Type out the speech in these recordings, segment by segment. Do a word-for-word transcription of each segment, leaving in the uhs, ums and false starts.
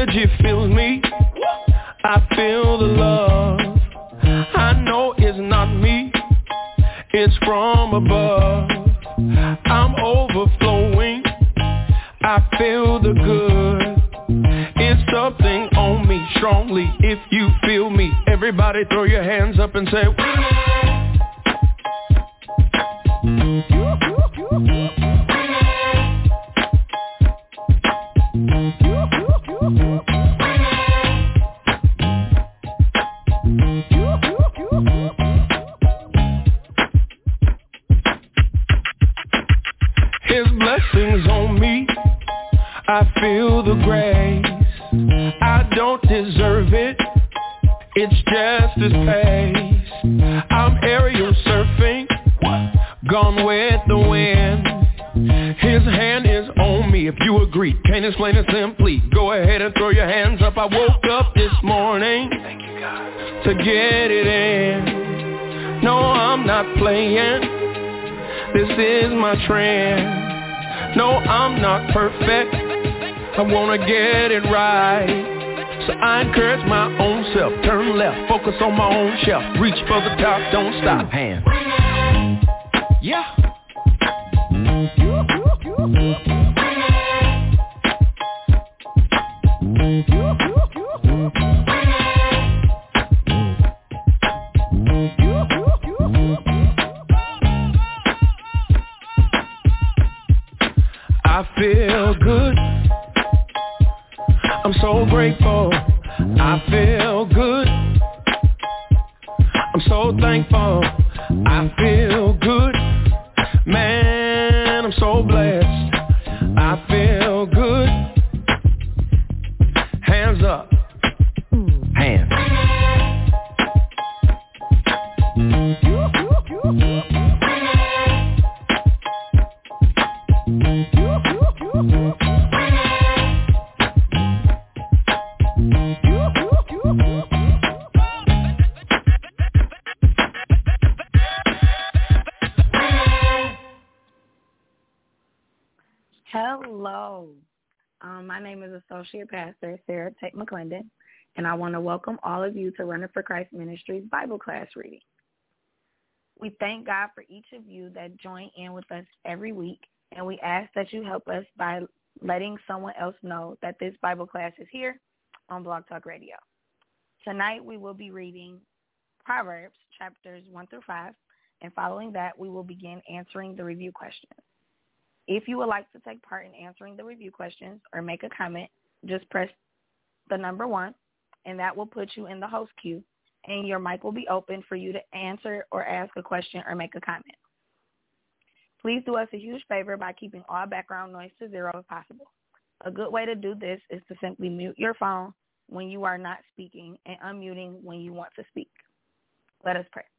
energy fills me. I feel the love. I know it's not me, it's from above. I'm overflowing, I feel the good. It's something on me strongly. If you feel me, everybody throw your hands up and say, His blessings on me, I feel the grace. I don't deserve it, it's just His pace. I'm aerial surfing, gone with the wind. His hand is on me, if you agree. Can't explain it simply. Go ahead and throw your hands up. I woke up this morning to get it in. No, I'm not playing, this is my trend. No, I'm not perfect, I wanna get it right. So I encourage my own self, turn left, focus on my own shelf. Reach for the top, don't stop, hands. Yeah. I feel good, I'm so grateful. I feel good, I'm so thankful. I feel good, man, I'm so blessed. I feel good, hands up, hands. Hello, um, my name is Associate Pastor Sarah Tate McClendon, and I want to welcome all of you to Running for Christ Ministries Bible class reading. We thank God for each of you that join in with us every week, and we ask that you help us by letting someone else know that this Bible class is here on Blog Talk Radio. Tonight we will be reading Proverbs chapters one through five, and following that we will begin answering the review questions. If you would like to take part in answering the review questions or make a comment, just press the number one, and that will put you in the host queue, and your mic will be open for you to answer or ask a question or make a comment. Please do us a huge favor by keeping all background noise to zero if possible. A good way to do this is to simply mute your phone when you are not speaking and unmuting when you want to speak. Let us pray.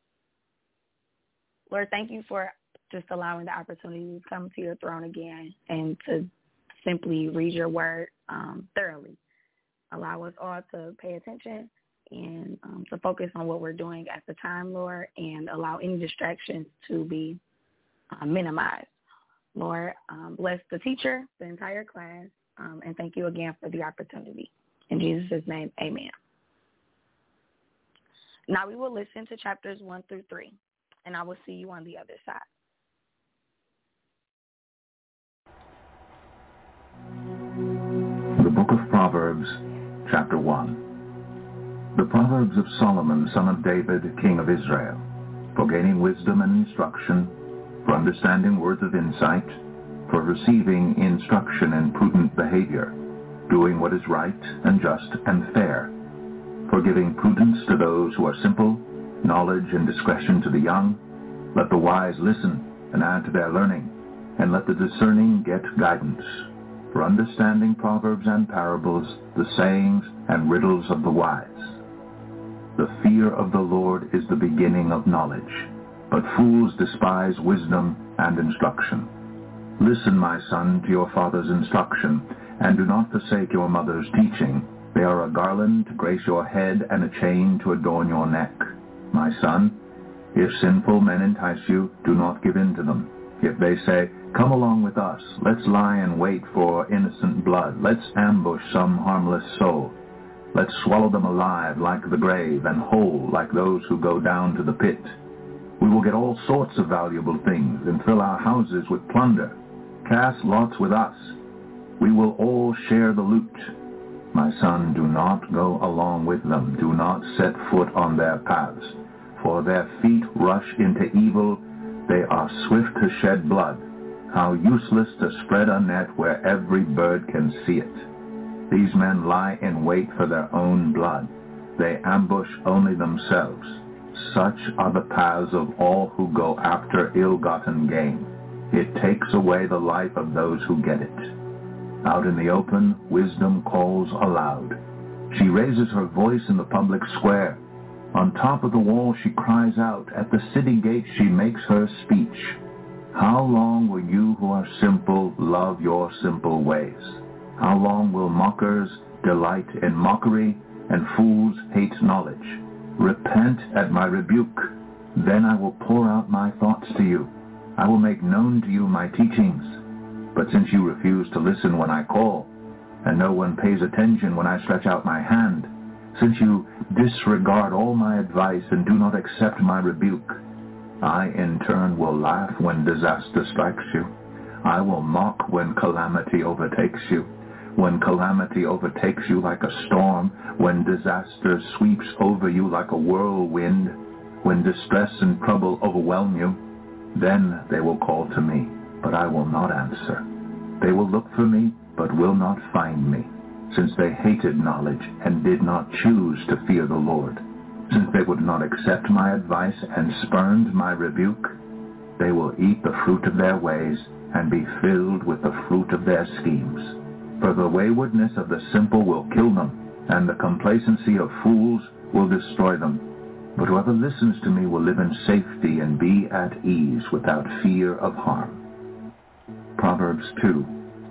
Lord, thank you for just allowing the opportunity to come to your throne again and to simply read your word um, thoroughly. Allow us all to pay attention and um, to focus on what we're doing at the time, Lord, and allow any distractions to be uh, minimized. Lord, um, bless the teacher, the entire class, um, and thank you again for the opportunity. In Jesus' name, amen. Now we will listen to chapters one through three, and I will see you on the other side. The Book of Proverbs, Chapter one. The Proverbs of Solomon, son of David, king of Israel, for gaining wisdom and instruction, for understanding words of insight, for receiving instruction in prudent behavior, doing what is right and just and fair, for giving prudence to those who are simple, knowledge and discretion to the young. Let the wise listen and add to their learning, and let the discerning get guidance. For understanding proverbs and parables, the sayings and riddles of the wise. The fear of the Lord is the beginning of knowledge, but fools despise wisdom and instruction. Listen, my son, to your father's instruction, and do not forsake your mother's teaching. They are a garland to grace your head and a chain to adorn your neck. My son, if sinful men entice you, do not give in to them. If they say, Come along with us. Let's lie in wait for innocent blood. Let's ambush some harmless soul. Let's swallow them alive like the grave and whole like those who go down to the pit. We will get all sorts of valuable things and fill our houses with plunder. Cast lots with us. We will all share the loot. My son, do not go along with them. Do not set foot on their paths. For their feet rush into evil. They are swift to shed blood. How useless to spread a net where every bird can see it. These men lie in wait for their own blood. They ambush only themselves. Such are the paths of all who go after ill-gotten gain. It takes away the life of those who get it. Out in the open, wisdom calls aloud. She raises her voice in the public square. On top of the wall she cries out. At the city gate she makes her speech. How long will you who are simple love your simple ways? How long will mockers delight in mockery and fools hate knowledge? Repent at my rebuke. Then I will pour out my thoughts to you. I will make known to you my teachings. But since you refuse to listen when I call, and no one pays attention when I stretch out my hand, since you disregard all my advice and do not accept my rebuke, I in turn will laugh when disaster strikes you. I will mock when calamity overtakes you. When calamity overtakes you like a storm, when disaster sweeps over you like a whirlwind, when distress and trouble overwhelm you, then they will call to me, but I will not answer. They will look for me, but will not find me, since they hated knowledge and did not choose to fear the Lord. Since they would not accept my advice and spurned my rebuke, they will eat the fruit of their ways and be filled with the fruit of their schemes. For the waywardness of the simple will kill them, and the complacency of fools will destroy them. But whoever listens to me will live in safety and be at ease without fear of harm. Proverbs two.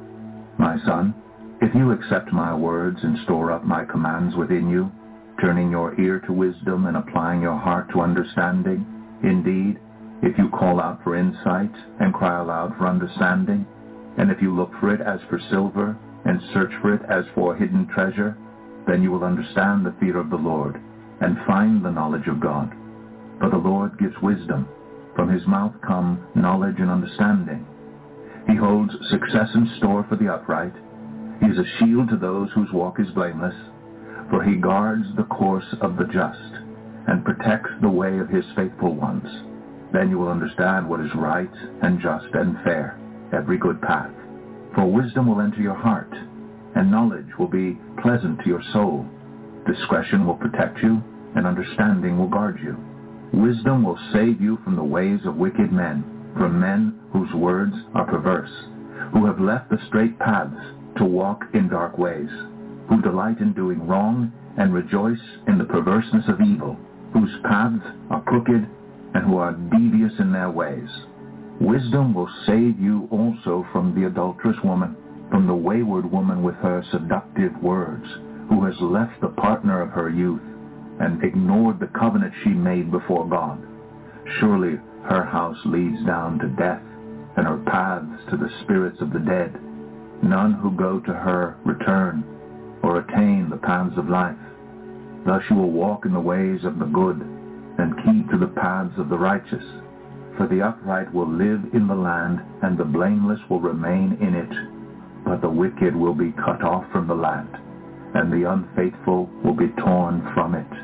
My son, if you accept my words and store up my commands within you, turning your ear to wisdom and applying your heart to understanding, indeed, if you call out for insight and cry aloud for understanding, and if you look for it as for silver and search for it as for hidden treasure, then you will understand the fear of the Lord and find the knowledge of God. For the Lord gives wisdom. From his mouth come knowledge and understanding. He holds success in store for the upright. He is a shield to those whose walk is blameless. For he guards the course of the just and protects the way of his faithful ones. Then you will understand what is right and just and fair, every good path. For wisdom will enter your heart, and knowledge will be pleasant to your soul. Discretion will protect you, and understanding will guard you. Wisdom will save you from the ways of wicked men, from men whose words are perverse, who have left the straight paths to walk in dark ways, who delight in doing wrong and rejoice in the perverseness of evil, whose paths are crooked and who are devious in their ways. Wisdom will save you also from the adulterous woman, from the wayward woman with her seductive words, who has left the partner of her youth and ignored the covenant she made before God. Surely her house leads down to death, and her paths to the spirits of the dead. None who go to her return or attain the paths of life. Thus you will walk in the ways of the good and keep to the paths of the righteous. For the upright will live in the land, and the blameless will remain in it. But the wicked will be cut off from the land, and the unfaithful will be torn from it.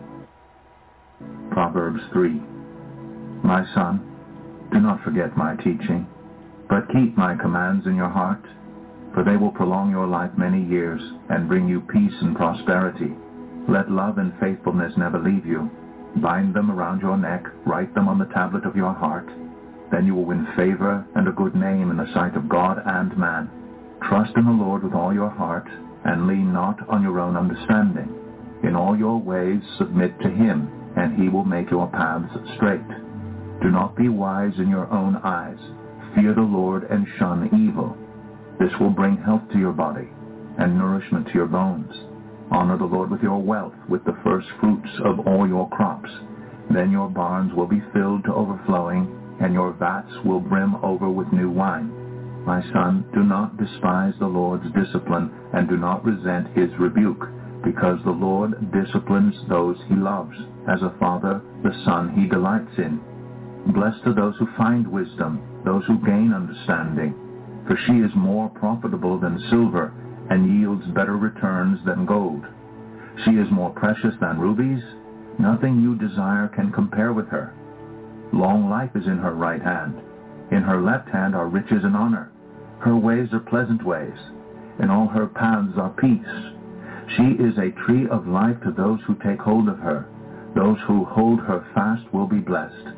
Proverbs three. My son, do not forget my teaching, but keep my commands in your heart, for they will prolong your life many years and bring you peace and prosperity. Let love and faithfulness never leave you. Bind them around your neck, write them on the tablet of your heart. Then you will win favor and a good name in the sight of God and man. Trust in the Lord with all your heart, and lean not on your own understanding. In all your ways submit to him, and he will make your paths straight. Do not be wise in your own eyes. Fear the Lord and shun evil. This will bring health to your body and nourishment to your bones. Honor the Lord with your wealth, with the first fruits of all your crops. Then your barns will be filled to overflowing, and your vats will brim over with new wine. My son, do not despise the Lord's discipline, and do not resent his rebuke, because the Lord disciplines those he loves. As a father, the son he delights in. Blessed are those who find wisdom, those who gain understanding. For she is more profitable than silver, and yields better returns than gold. She is more precious than rubies. Nothing you desire can compare with her. Long life is in her right hand. In her left hand are riches and honor. Her ways are pleasant ways. In all her paths are peace. She is a tree of life to those who take hold of her. Those who hold her fast will be blessed.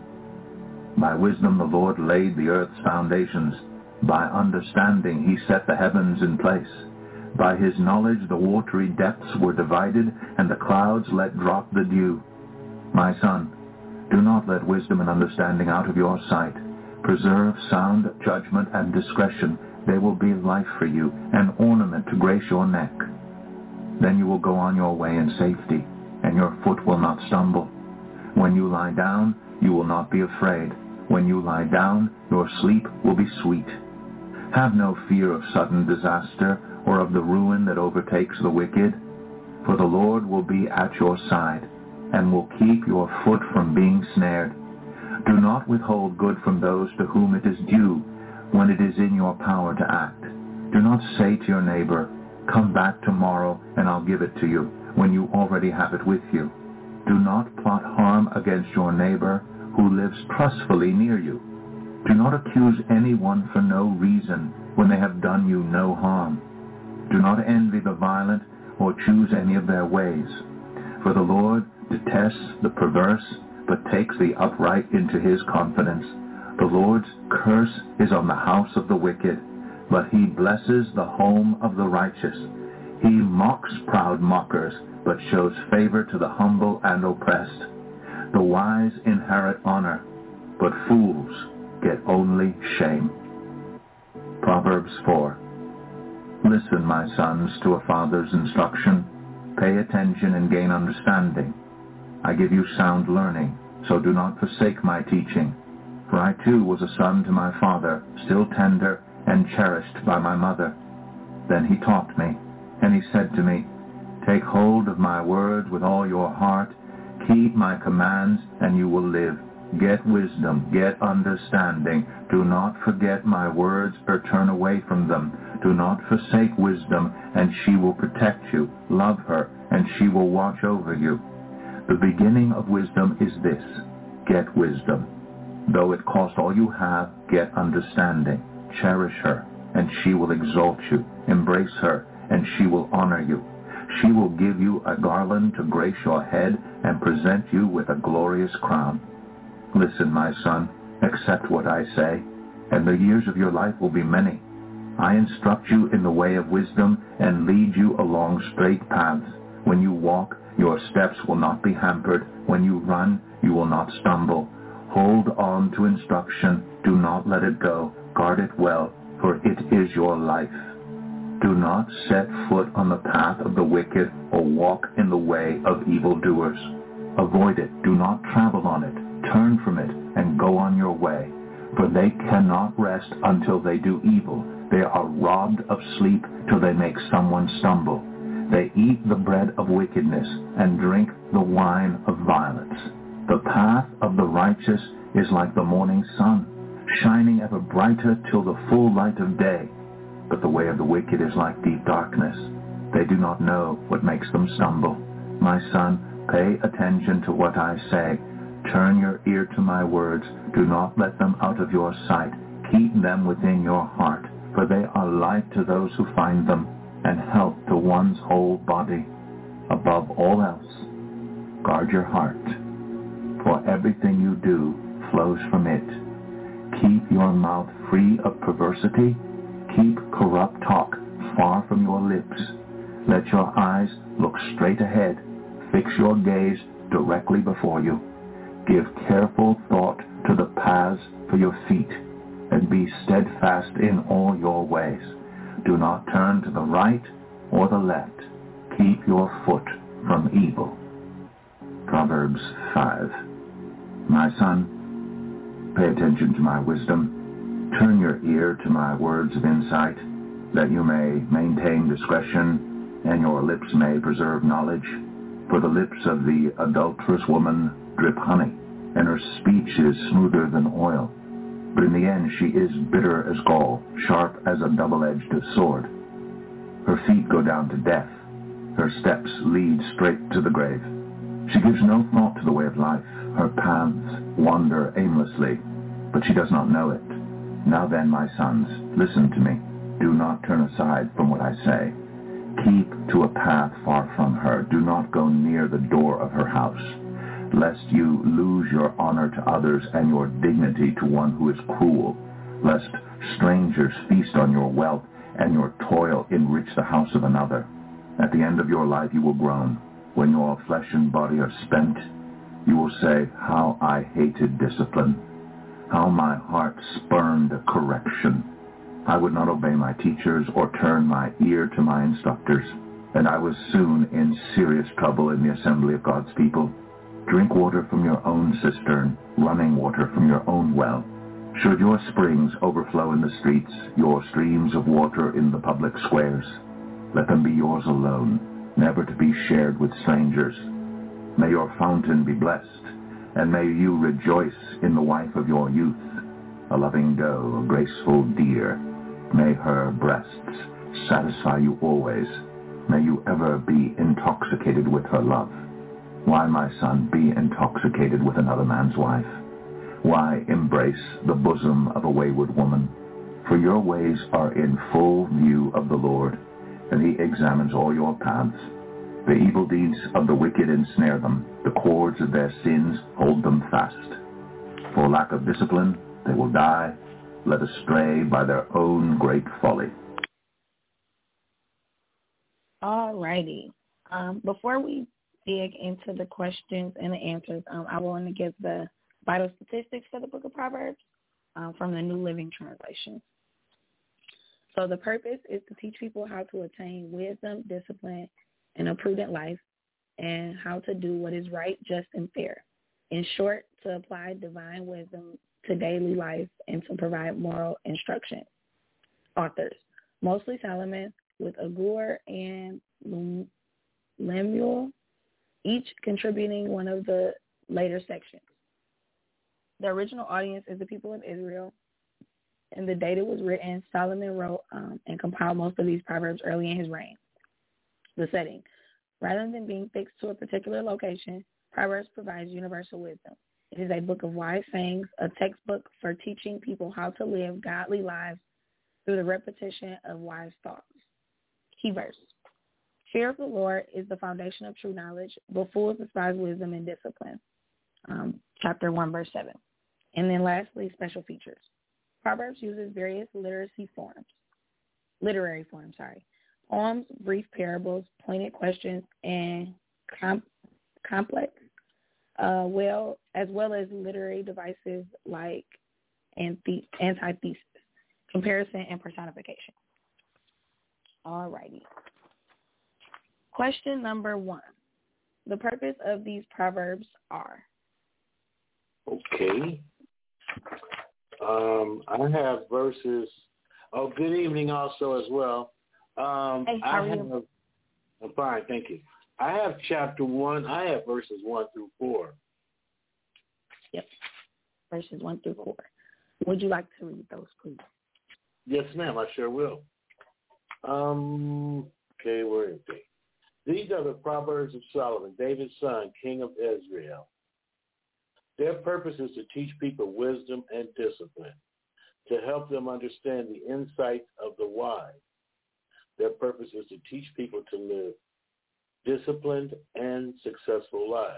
By wisdom the Lord laid the earth's foundations. By understanding he set the heavens in place. By his knowledge the watery depths were divided, and the clouds let drop the dew. My son, do not let wisdom and understanding out of your sight. Preserve sound judgment and discretion. They will be life for you, an ornament to grace your neck. Then you will go on your way in safety, and your foot will not stumble. When you lie down, you will not be afraid. When you lie down, your sleep will be sweet. Have no fear of sudden disaster, or of the ruin that overtakes the wicked. For the Lord will be at your side, and will keep your foot from being snared. Do not withhold good from those to whom it is due, when it is in your power to act. Do not say to your neighbor, "Come back tomorrow, and I'll give it to you," when you already have it with you. Do not plot harm against your neighbor who lives trustfully near you. Do not accuse anyone for no reason when they have done you no harm. Do not envy the violent or choose any of their ways. For the Lord detests the perverse, but takes the upright into his confidence. The Lord's curse is on the house of the wicked, but he blesses the home of the righteous. He mocks proud mockers, but shows favor to the humble and oppressed. The wise inherit honor, but fools get only shame. Proverbs four. Listen, my sons, to a father's instruction. Pay attention and gain understanding. I give you sound learning, so do not forsake my teaching. For I too was a son to my father, still tender and cherished by my mother. Then he taught me, and he said to me, Take hold of my words with all your heart. Keep my commands, and you will live. Get wisdom, get understanding. Do not forget my words or turn away from them. Do not forsake wisdom, and she will protect you. Love her, and she will watch over you. The beginning of wisdom is this: get wisdom. Though it cost all you have, get understanding. Cherish her, and she will exalt you. Embrace her, and she will honor you. She will give you a garland to grace your head and present you with a glorious crown. Listen, my son, accept what I say, and the years of your life will be many. I instruct you in the way of wisdom and lead you along straight paths. When you walk, your steps will not be hampered. When you run, you will not stumble. Hold on to instruction. Do not let it go. Guard it well, for it is your life. Do not set foot on the path of the wicked or walk in the way of evildoers. Avoid it. Do not travel on it. Turn from it and go on your way. For they cannot rest until they do evil. They are robbed of sleep till they make someone stumble. They eat the bread of wickedness and drink the wine of violence. The path of the righteous is like the morning sun, shining ever brighter till the full light of day. But the way of the wicked is like deep darkness. They do not know what makes them stumble. My son, pay attention to what I say. Turn your ear to my words. Do not let them out of your sight. Keep them within your heart, for they are life to those who find them, and health to one's whole body. Above all else, guard your heart, for everything you do flows from it. Keep your mouth free of perversity. Keep corrupt talk far from your lips. Let your eyes look straight ahead. Fix your gaze directly before you. Give careful thought to the paths for your feet, and be steadfast in all your ways. Do not turn to the right or the left. Keep your foot from evil. Proverbs five. My son, Pay attention to my wisdom. Turn your ear to my words of insight, that you may maintain discretion, and your lips may preserve knowledge. For the lips of the adulterous woman drip honey, and her speech is smoother than oil. But in the end she is bitter as gall, sharp as a double-edged sword. Her feet go down to death. Her steps lead straight to the grave. She gives no thought to the way of life. Her paths wander aimlessly, but she does not know it. Now then, my sons, listen to me. Do not turn aside from what I say. Keep to a path far from her. Do not go near the door of her house, lest you lose your honor to others and your dignity to one who is cruel, lest strangers feast on your wealth and your toil enrich the house of another. At the end of your life you will groan. When your flesh and body are spent, you will say, how I hated discipline, how my heart spurned correction. I would not obey my teachers or turn my ear to my instructors, and I was soon in serious trouble in the assembly of God's people. Drink water from your own cistern, running water from your own well. Should your springs overflow in the streets, your streams of water in the public squares, let them be yours alone, never to be shared with strangers. May your fountain be blessed, and may you rejoice in the wife of your youth, a loving doe, a graceful deer. May her breasts satisfy you always. May you ever be intoxicated with her love. Why, my son, be intoxicated with another man's wife? Why embrace the bosom of a wayward woman? For your ways are in full view of the Lord, and he examines all your paths. The evil deeds of the wicked ensnare them. The cords of their sins hold them fast. For lack of discipline, they will die, led astray by their own great folly. All righty. Um, before we dig into the questions and the answers, um, I want to give the vital statistics for the book of Proverbs um, from the New Living Translation. So the purpose is to teach people how to attain wisdom, discipline, and a prudent life, and how to do what is right, just, and fair. In short, to apply divine wisdom to daily life and to provide moral instruction. Authors, mostly Solomon, with Agur and Lemuel, each contributing one of the later sections. The original audience is the people of Israel, and the date it was written, Solomon wrote um, and compiled most of these proverbs early in his reign. The setting. Rather than being fixed to a particular location, Proverbs provides universal wisdom. It is a book of wise sayings, a textbook for teaching people how to live godly lives through the repetition of wise thoughts. Key verse. Fear of the Lord is the foundation of true knowledge, but fools despise wisdom and discipline. Um, chapter one, verse seven. And then lastly, special features. Proverbs uses various literacy forms, literary forms, sorry. Poems, brief parables, pointed questions, and com- complex, uh, well, as well as literary devices like anthe- antithesis, comparison, and personification. All righty. Question number one. The purpose of these proverbs are? Okay. Um, I have verses. Oh, good evening also as well. Um, hey, how I are have, you? I'm fine, thank you. I have chapter one. I have verses one through four. Yep, verses one through four. Would you like to read those, please? Yes, ma'am, I sure will. Um, okay, where is they? These are the Proverbs of Solomon, David's son, king of Israel. Their purpose is to teach people wisdom and discipline, to help them understand the insights of the wise. Their purpose is to teach people to live disciplined and successful lives,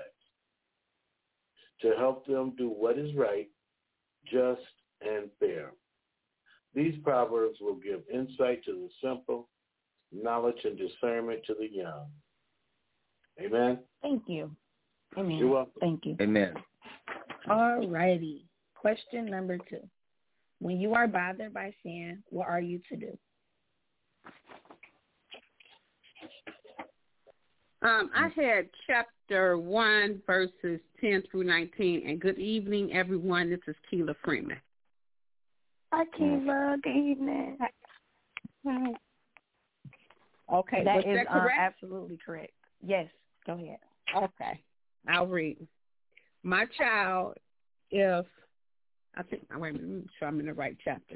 to help them do what is right, just, and fair. These proverbs will give insight to the simple, knowledge and discernment to the young. Amen? Thank you. Amen. You're welcome. Thank you. Amen. All righty. Question number two. When you are bothered by sin, what are you to do? Um, I had chapter chapter one, verses ten through nineteen. And good evening, everyone. This is Keela Freeman. Hi, Keela. Good evening. Hi. Okay, that was is that correct? Um, absolutely correct. Yes, go ahead. Okay, I'll read. My child, if I think, wait a minute, let me make sure I'm in the right chapter.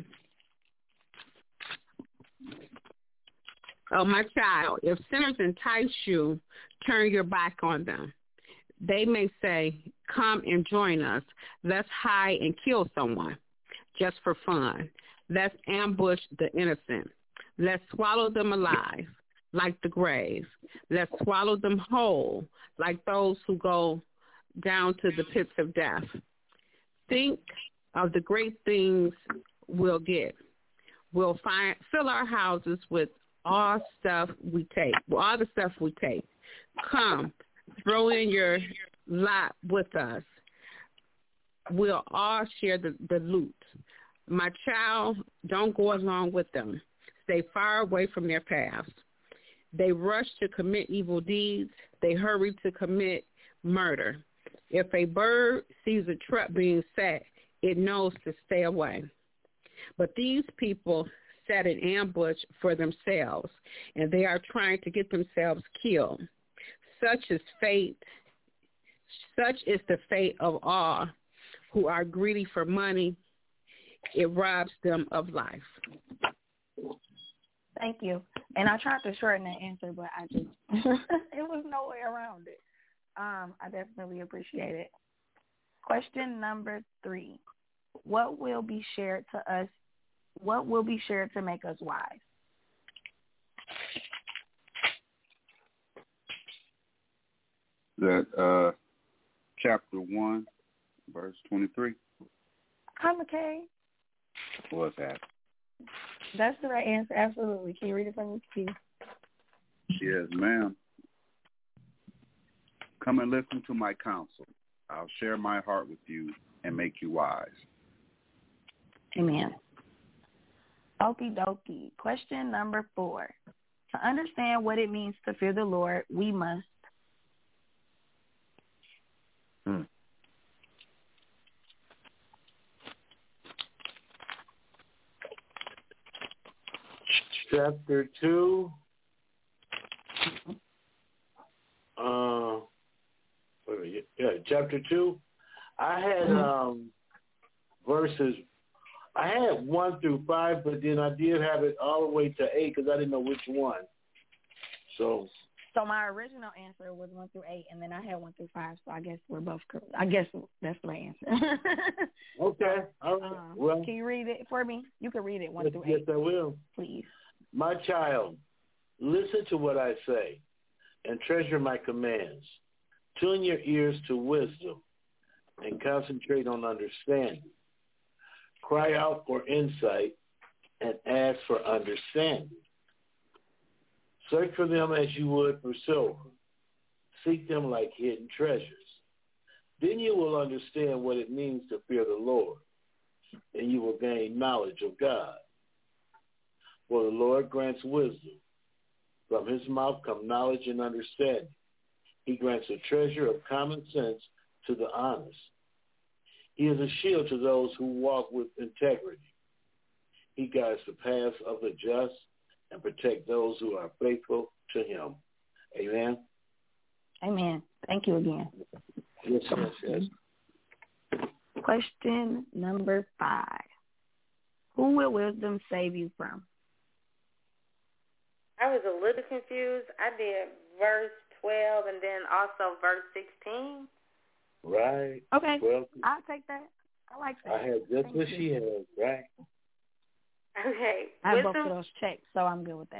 Oh, my child, if sinners entice you, turn your back on them. They may say, come and join us. Let's hide and kill someone just for fun. Let's ambush the innocent. Let's swallow them alive like the grave. Let's swallow them whole like those who go down to the pits of death. Think of the great things we'll get. We'll find fill our houses with all stuff we take, all the stuff we take. Come, throw in your lot with us. We'll all share the, the loot. My child, don't go along with them. Stay far away from their paths. They rush to commit evil deeds. They hurry to commit murder. If a bird sees a trap being set, it knows to stay away. But these people set an ambush for themselves, and they are trying to get themselves killed. Such is fate. Such is the fate of all who are greedy for money. It robs them of life. Thank you. And I tried to shorten that answer, but I just, it was no way around it. Um, I definitely appreciate it. Question number three. What will be shared to us? What will be shared to make us wise? That uh, chapter one, verse twenty-three. Hi, McKay. What's that? That's the right answer. Absolutely. Can you read it for me, please? Yes, ma'am. Come and listen to my counsel. I'll share my heart with you and make you wise. Amen. Okie dokie. Question number four. To understand what it means to fear the Lord, we must. Hmm. Chapter two. Uh, wait a minute. Yeah, chapter two. I had um, verses. I had one through five, but then I did have it all the way to eight because I didn't know which one. So. So my original answer was one through eight, and then I had one through five. So I guess we're both correct. I guess that's the right answer. Okay. All right. Um, well, can you read it for me? You can read it one yes, through yes, eight. I will. Please. My child, listen to what I say and treasure my commands. Tune your ears to wisdom and concentrate on understanding. Cry out for insight and ask for understanding. Search for them as you would for silver. Seek them like hidden treasures. Then you will understand what it means to fear the Lord, and you will gain knowledge of God. For the Lord grants wisdom. From his mouth come knowledge and understanding. He grants a treasure of common sense to the honest. He is a shield to those who walk with integrity. He guides the paths of the just and protects those who are faithful to him. Amen. Amen. Thank you again. Yes, yes, yes. Question number five. Who will wisdom save you from? I was a little confused. I did verse twelve and then also verse sixteen. Right. Okay. Well, I'll take that. I like that. I had just Thank what you. she had, right? Okay. I have Wisdom, both of those checked, so I'm good with that.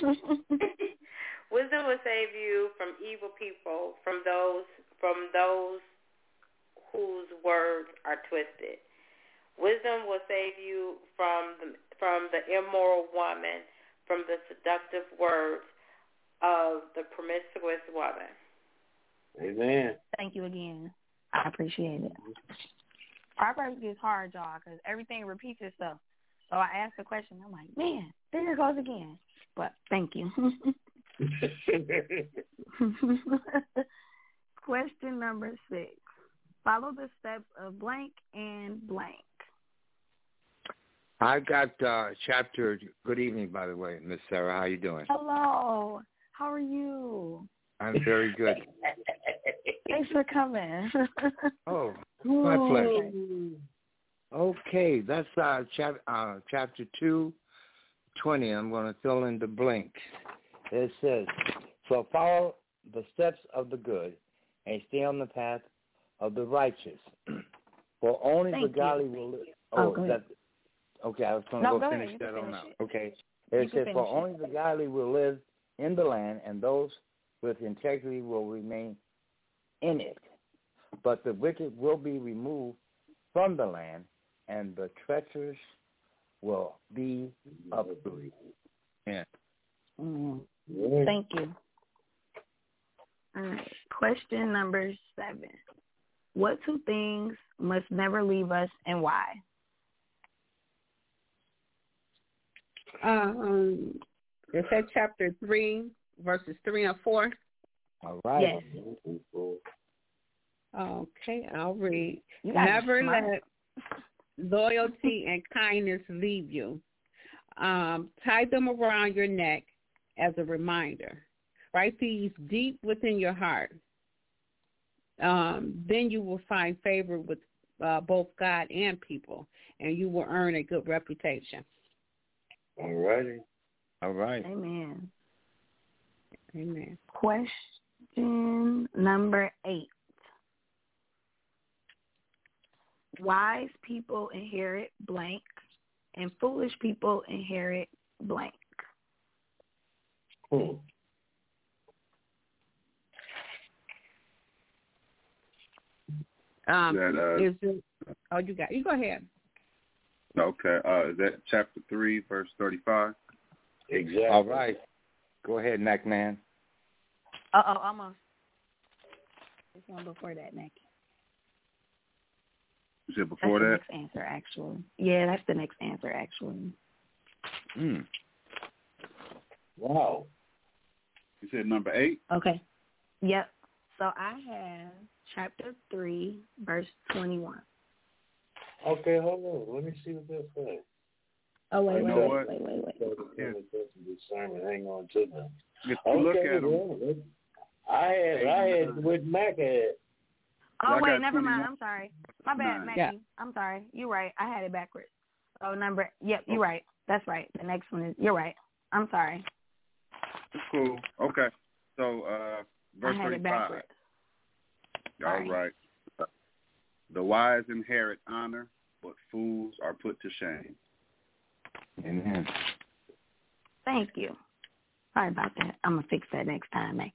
wisdom will save you from evil people, from those from those whose words are twisted. Wisdom will save you from the, from the immoral woman, from the seductive words of the promiscuous woman. Amen. Thank you again. I appreciate it. Proverbs gets hard, y'all, because everything repeats itself. So I asked the question. I'm like, man, there it goes again. But thank you. Question number six. Follow the steps of blank and blank. I got uh, chapter. Good evening, by the way, Miss Sarah. How you doing? Hello. How are you? I'm very good. Thanks for coming. Oh, my pleasure. Okay, that's uh, chap- uh, chapter two, twenty. I'm going to fill in the blank. It says, so follow the steps of the good and stay on the path of the righteous. For only Thank the godly you. will live. Oh, Oh, that, okay, I was going to no, go, go finish ahead. that on finish out. it. Okay. You It says, for it. only the godly will live in the land, and those with integrity will remain in it. But the wicked will be removed from the land, and the treacherous will be uprooted. Yeah. Mm. Thank you. All right. Question number seven. What two things must never leave us and why? Um, is that chapter three, verses three and four? All right. Yes. Okay, I'll read. You guys Never are smart. let loyalty and kindness leave you. Um, tie them around your neck as a reminder. Write these deep within your heart. Um, then you will find favor with uh, both God and people, and you will earn a good reputation. All righty. All right. Amen. Amen. Question number eight. Wise people inherit blank, and foolish people inherit blank. Hmm. Um, Is that, uh, is it, oh, you got you go ahead. Okay. Uh, is that chapter three, verse thirty-five? Exactly. All right. Go ahead, Mac Man. Uh oh, almost. This one before that, Mac. You said before that's that? the next answer, actually. Yeah, that's the next answer, actually. Hmm. Wow. You said number eight? Okay. Yep. So I have chapter three, verse twenty-one. Okay, hold on. Let me see what that says. Oh, wait, You wait, know wait, what? wait, wait, wait. So the Yeah. discernment, hang on to them. If you Okay, look at them, well, I had, I had what Mac had. Oh, I wait, got never mind. twenty-one. I'm sorry. My bad, Nine. Mackie. Yeah. I'm sorry. You're right. I had it backwards. Oh, number, yep, you're right. That's right. The next one is, you're right. I'm sorry. It's cool. Okay. So, uh, verse I had it thirty-five. backwards. All Sorry. right. The wise inherit honor, but fools are put to shame. Amen. Thank you. Sorry about that. I'm going to fix that next time, Mackie.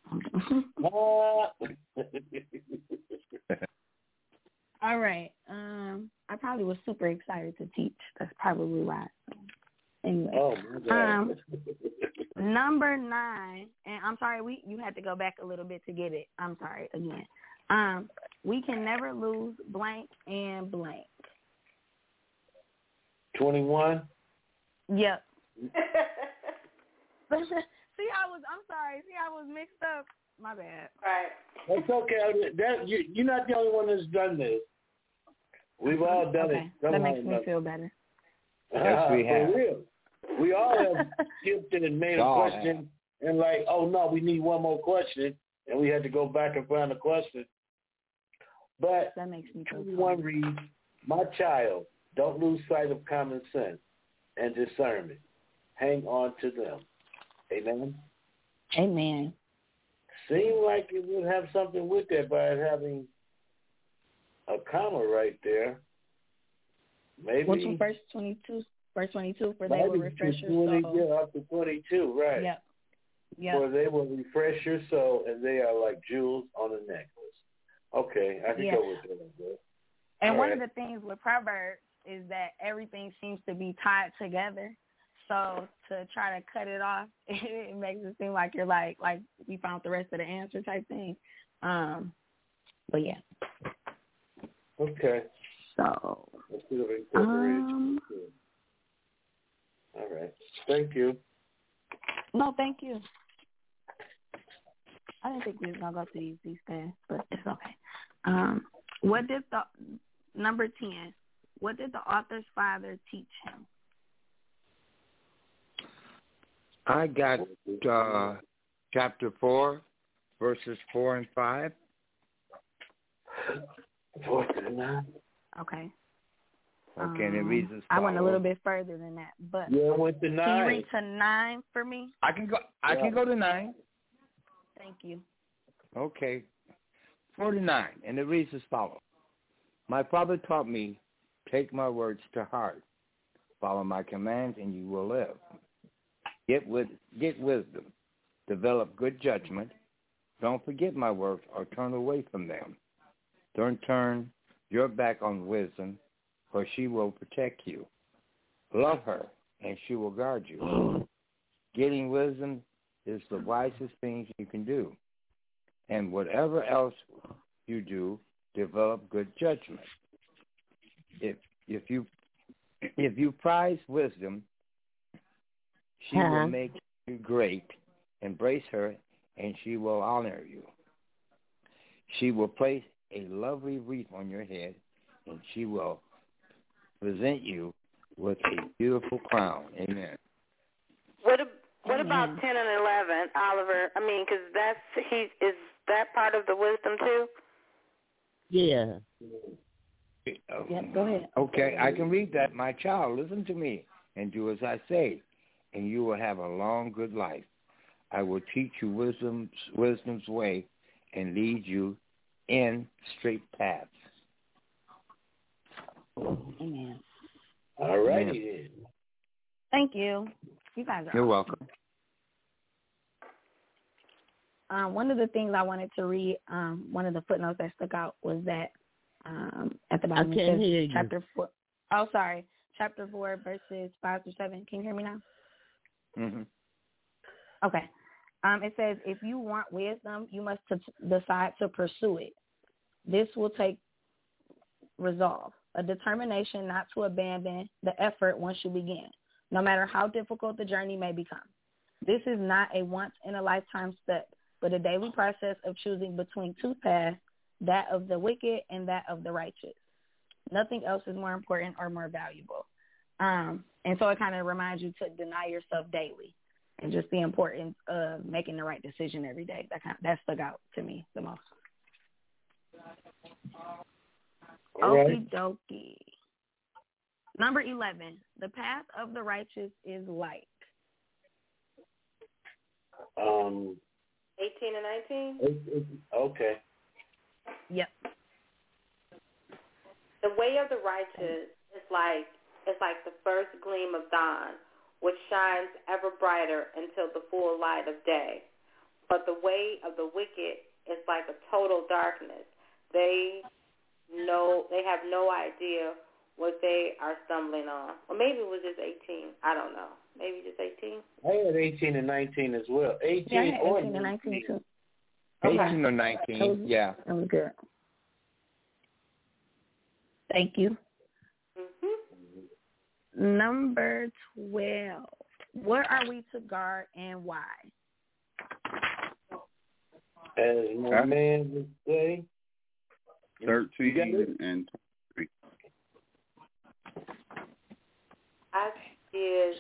All right. Um, I probably was super excited to teach. That's probably why. Anyway, Oh, my um, God. number nine, and I'm sorry, we you had to go back a little bit to get it. I'm sorry again. Um, we can never lose blank and blank. twenty-one? Yep. See, I was. I'm sorry. See, I was mixed up. My bad. Right. That's okay. That, you, you're not the only one that's done this. We've all done okay. it. That makes me feel better. Yes, we have. For real. We all have skipped it and made a All question and like, oh, no, we need one more question. And we had to go back and find the question. But That makes me feel twenty-one reads, my child, don't lose sight of common sense and discernment. Hang on to them. Amen? Amen. Seemed like it would have something with that by it having a comma right there. Maybe. Which one, verse twenty-two? Verse twenty-two, for they will refresh your twenty, soul. yeah, up to twenty-two, right. Yep. Yep. For they will refresh your soul, and they are like jewels on a necklace. Okay, I can Yeah. go with that. I guess. And All one right. of the things with Proverbs is that everything seems to be tied together. So to try to cut it off, it makes it seem like you're like, like we found the rest of the answer type thing. Um, but yeah. Okay. So. Let's do it incorporated. Um, All right. Thank you. no, thank you. I didn't think we was gonna go through these these fast, but it's okay. Um, what did the number ten? What did the author's father teach him? I got uh, chapter four, verses four and five. Four to nine. Okay. Okay, and it reads as follows. I went a little bit further than that, but yeah, I went to nine. Can you read to nine for me? I can go. I yeah. can go to nine. Thank you. Okay, forty-nine, and it reads as follows. My father taught me, take my words to heart, follow my commands, and you will live. Get with, get wisdom, develop good judgment. Don't forget my words or turn away from them. Don't turn your back on wisdom, for she will protect you. Love her, and she will guard you. Getting wisdom is the wisest thing you can do. And whatever else you do, develop good judgment. If if you if you prize wisdom, she uh-huh. will make you great. Embrace her, and she will honor you. She will place a lovely wreath on your head, and she will present you with a beautiful crown. Amen. What what about ten and eleven, Oliver? I mean, because that's he is that part of the wisdom too? Yeah. Yeah, go ahead. Okay, I can read that. My child, listen to me and do as I say, and you will have a long, good life. I will teach you wisdom's, wisdom's way and lead you in straight paths. Amen. All righty. Thank you. You guys are You're awesome. welcome. Um, one of the things I wanted to read, um, one of the footnotes that stuck out was that um, at the bottom I can't it says hear you. chapter four. Oh, sorry, chapter four, verses five through seven. Can you hear me now? Mm-hmm. Okay. Um, it says, if you want wisdom, you must t- decide to pursue it. This will take resolve, a determination not to abandon the effort once you begin, no matter how difficult the journey may become. This is not a once-in-a-lifetime step, but a daily process of choosing between two paths, that of the wicked and that of the righteous. Nothing else is more important or more valuable. Um, and so it kind of reminds you to deny yourself daily and just the importance of making the right decision every day. That kind of, that stuck out to me the most. Okie dokie. Number eleven, the path of the righteous is light. Um, eighteen and nineteen? Okay. Yep. The way of the righteous is like it's like the first gleam of dawn, which shines ever brighter until the full light of day. But the way of the wicked is like a total darkness. They know they have no idea what they are stumbling on. Or maybe it was just eighteen. I don't know. Maybe just eighteen. I had eighteen and nineteen as well. eighteen, yeah, I had or eighteen and nineteen too. eighteen or nineteen, that was, yeah. That was good. Thank you. Mm-hmm. Number twelve. What are we to guard and why? As my man would say, thirteen and twenty-three. I did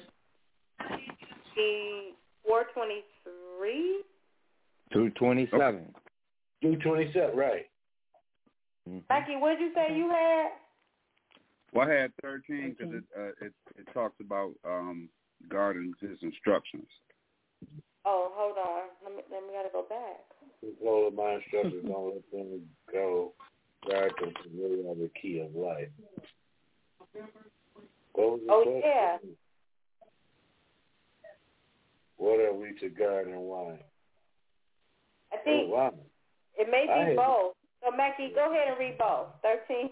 the four twenty-three through twenty-seven. Through twenty-seven, right. Mm-hmm. Mackie, what did you say you had? Well, I had thirteen because it, uh, it it talks about um, guarding his instructions. Oh, hold on. Let me let me gotta go back. All of my instructions, don't let them go. Guard them to really are the key of life. What was the oh question? yeah. What are we to guard and why? I think oh, wow. it may I be both. So Mackie, go ahead and read both. Thirteen.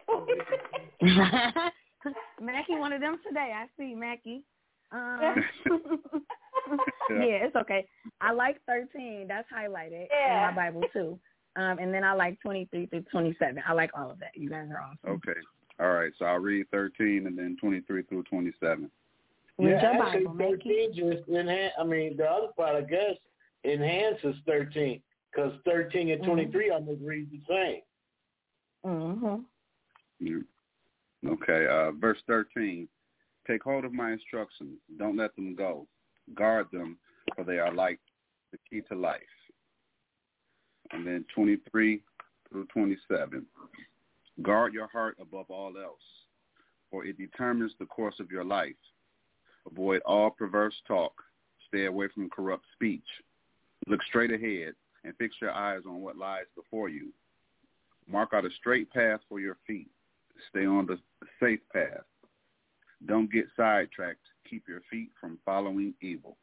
Mackie, one of them today. I see Mackie. Um, yeah, it's okay. I like thirteen. That's highlighted yeah. in my Bible too. Um, and then I like twenty-three through twenty-seven. I like all of that. You guys are awesome. Okay. All right. So I'll read thirteen and then twenty-three through twenty-seven. Read yeah, your actually, Bible, thirteen Mackie. just enhance. I mean, the other part, I guess, enhances thirteen because thirteen and twenty-three mm-hmm. almost read the same. Mm-hmm. Yeah. Okay, uh, verse thirteen. Take hold of my instructions. Don't let them go. Guard them, for they are like the key to life. And then twenty-three through twenty-seven. Guard your heart above all else, for it determines the course of your life. Avoid all perverse talk. Stay away from corrupt speech. Look straight ahead and fix your eyes on what lies before you. Mark out a straight path for your feet. Stay on the safe path. Don't get sidetracked. Keep your feet from following evil.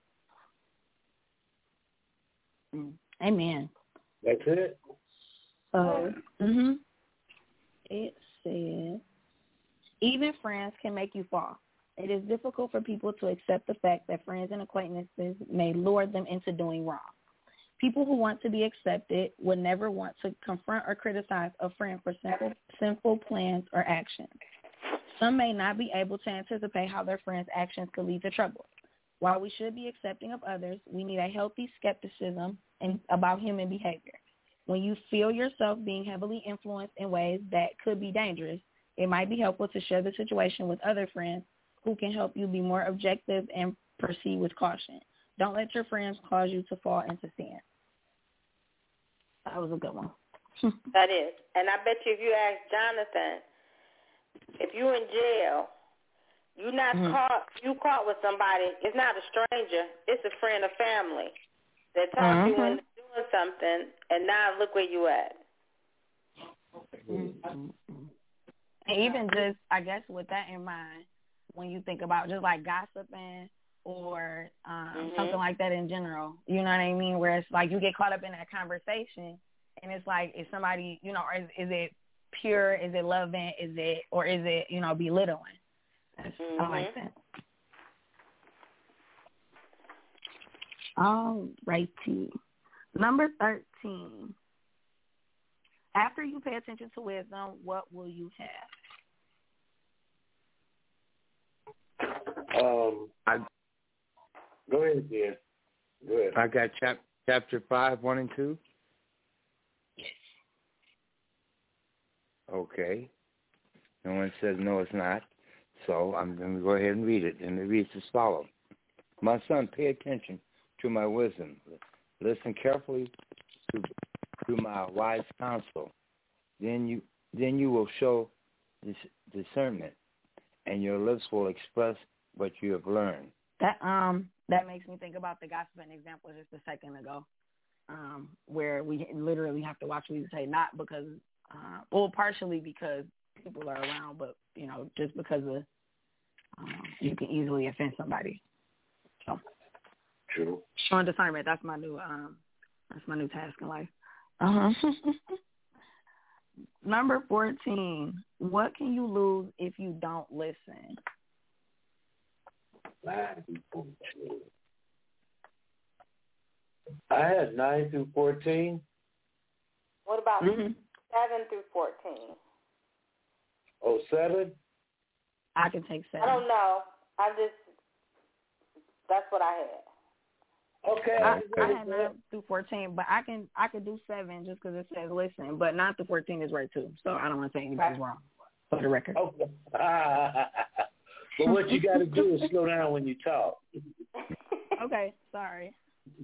Amen. That's it. So, mm-hmm. It says, even friends can make you fall. It is difficult for people to accept the fact that friends and acquaintances may lure them into doing wrong. People who want to be accepted would never want to confront or criticize a friend for simple, sinful plans or actions. Some may not be able to anticipate how their friends' actions could lead to trouble. While we should be accepting of others, we need a healthy skepticism in, about human behavior. When you feel yourself being heavily influenced in ways that could be dangerous, it might be helpful to share the situation with other friends who can help you be more objective and proceed with caution. Don't let your friends cause you to fall into sin. That was a good one. That is. And I bet you if you ask Jonathan, if you're in jail, you're not mm-hmm. caught, you caught with somebody, it's not a stranger, it's a friend or family that taught mm-hmm. you when they're doing something, and now look where you at. Mm-hmm. And even just, I guess with that in mind, when you think about just like gossiping or um, mm-hmm. something like that in general, you know what I mean? Where it's like you get caught up in that conversation, and it's like, is somebody, you know, is, is it pure? Is it loving? Is it, or is it, you know, belittling? That's, mm-hmm. I like that. All righty. Number thirteen. After you pay attention to wisdom, what will you have? Um, I, go ahead, dear. Go ahead. I got chap, chapter five, one and two. Yes. Okay. No one says no, it's not. So I'm going to go ahead and read it, and it reads as follows. My son, pay attention to my wisdom. Listen carefully to, to my wise counsel. Then you then you will show dis, discernment, and your lips will express what you have learned. That um that makes me think about the gossiping example just a second ago, um, where we literally have to watch what we say, not because, uh, well, partially because people are around, but you know, just because of um, you can easily offend somebody. So, true. Showing discernment. That's my new um, that's my new task in life. Uh huh. Number fourteen. What can you lose if you don't listen? Nine through fourteen. I had nine through fourteen. What about mm-hmm. seven through fourteen? Oh, seven? I can take seven. I don't know. I just, that's what I had. Okay. I, I had nine through fourteen, but I can I can do seven just because it says listen. But nine through fourteen is right too, so I don't want to say anybody's wrong. For the record. Okay. But what you got to do is slow down when you talk. Okay, sorry.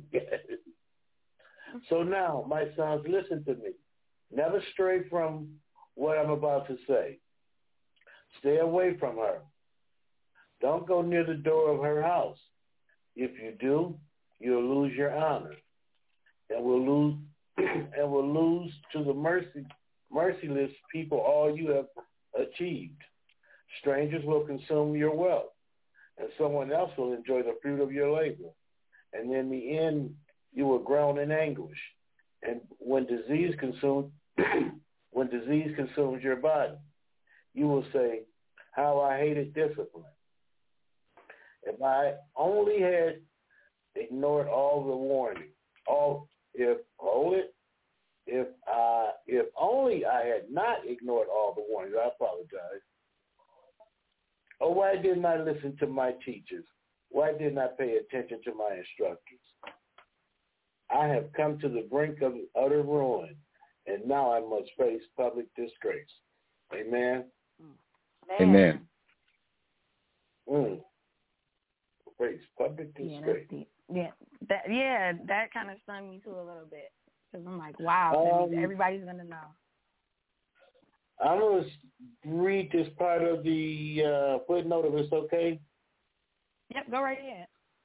So now, my sons, listen to me. Never stray from what I'm about to say. Stay away from her. Don't go near the door of her house. If you do, you'll lose your honor, and will lose and will lose to the mercy merciless people all you have achieved. Strangers will consume your wealth, and someone else will enjoy the fruit of your labor. And in the end, you will groan in anguish. And when disease consumes, when disease consumes your body, you will say, "How I hated discipline. If I only had ignored all the warning, all if hold it, if I if only I had not ignored all the warnings." I apologize. Oh, why didn't I listen to my teachers? Why didn't I pay attention to my instructors? I have come to the brink of utter ruin, and now I must face public disgrace. Amen. Amen. Mm. Face public disgrace. Yeah, yeah, that yeah, that kind of stunned me too a little bit because I'm like, wow, Um, everybody's gonna know. I'm gonna read this part of the uh, footnote if it's okay. Yep, go right ahead.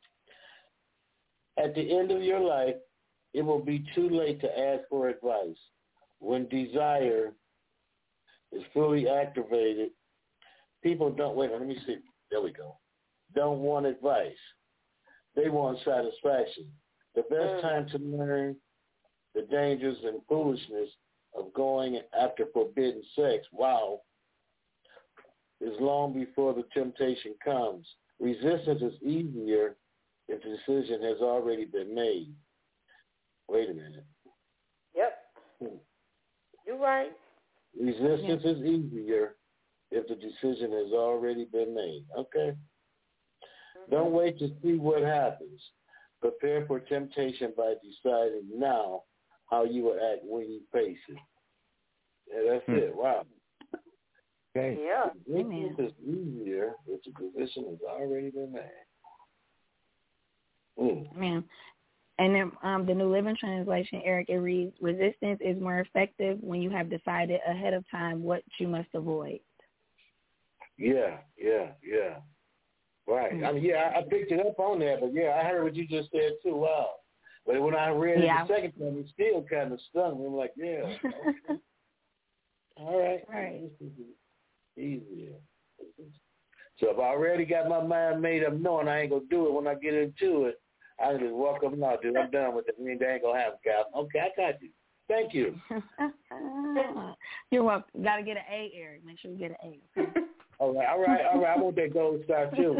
At the end of your life, it will be too late to ask for advice. When desire is fully activated, people don't, wait, let me see, there we go, don't want advice. They want satisfaction. The best time to learn the dangers and foolishness of going after forbidden sex, wow, is long before the temptation comes. Resistance is easier if the decision has already been made. Wait a minute. Yep. Hmm. You're right. Resistance yeah. is easier if the decision has already been made. Okay? Mm-hmm. Don't wait to see what happens. Prepare for temptation by deciding now how you will act when you face it. Yeah, that's hmm. it. Wow. Okay. Yeah. Resistance is easier if the decision has already been made. Mm. Man. And then um, the New Living Translation, Eric, it reads, resistance is more effective when you have decided ahead of time what you must avoid. Yeah, yeah, yeah. Right. Mm-hmm. I mean, yeah, I, I picked it up on that, but yeah, I heard what you just said too. Wow. But when I read yeah. it the second time, it still kind of stung me. I'm like, yeah. Okay. All right. Right. This is easier. So if I already got my mind made up knowing I ain't going to do it when I get into it, I can just walk up now, dude. I'm done with it. I mean, they ain't going to have a guy. Okay, I got you. Thank you. You're welcome. Got to get an A, Eric. Make sure you get an A. Okay? All right, all right, all right. I want that gold star, too.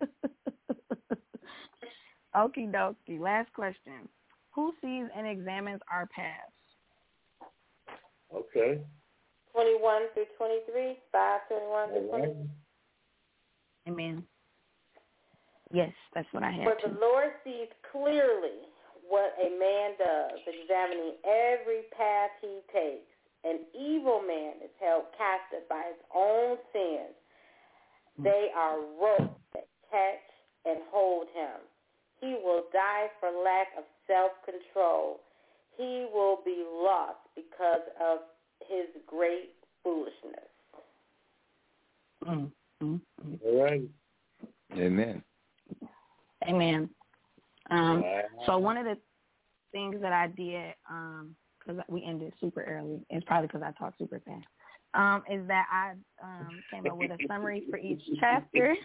Okie dokie. Last question. Who sees and examines our past? Okay. twenty-one through twenty-three, five twenty-one through twenty-three. Amen. Yes, that's what I had. For the Lord sees clearly what a man does, examining every path he takes. An evil man is held captive by his own sins. They are ropes that catch and hold him. He will die for lack of self-control. He will be lost because of his great foolishness. Mm-hmm. All right. Amen. Amen. Um, so one of the things that I did, because um, we ended super early, it's probably because I talked super fast, um, is that I um, came up with a summary for each chapter.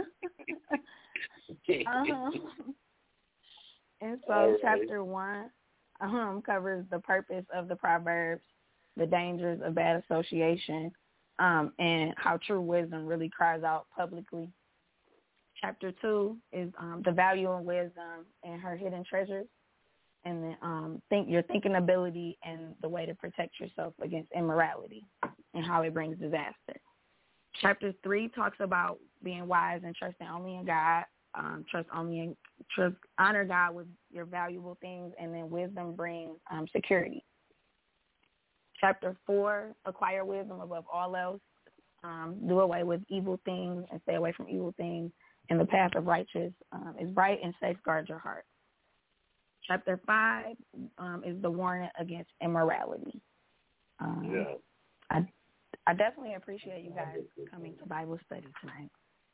um, and so right. Chapter one um, covers the purpose of the Proverbs, the dangers of bad association, um, and how true wisdom really cries out publicly. Chapter two is um, the value in wisdom and her hidden treasures, and then um, think your thinking ability and the way to protect yourself against immorality and how it brings disaster. Chapter three talks about being wise and trusting only in God, um, trust only in trust, honor God with your valuable things, and then wisdom brings um, security. Chapter four, acquire wisdom above all else, um, do away with evil things and stay away from evil things. And the path of righteous um, is bright and safeguard your heart. Chapter five um, is the warning against immorality. Um, yeah. I, I definitely appreciate you guys coming to Bible study tonight.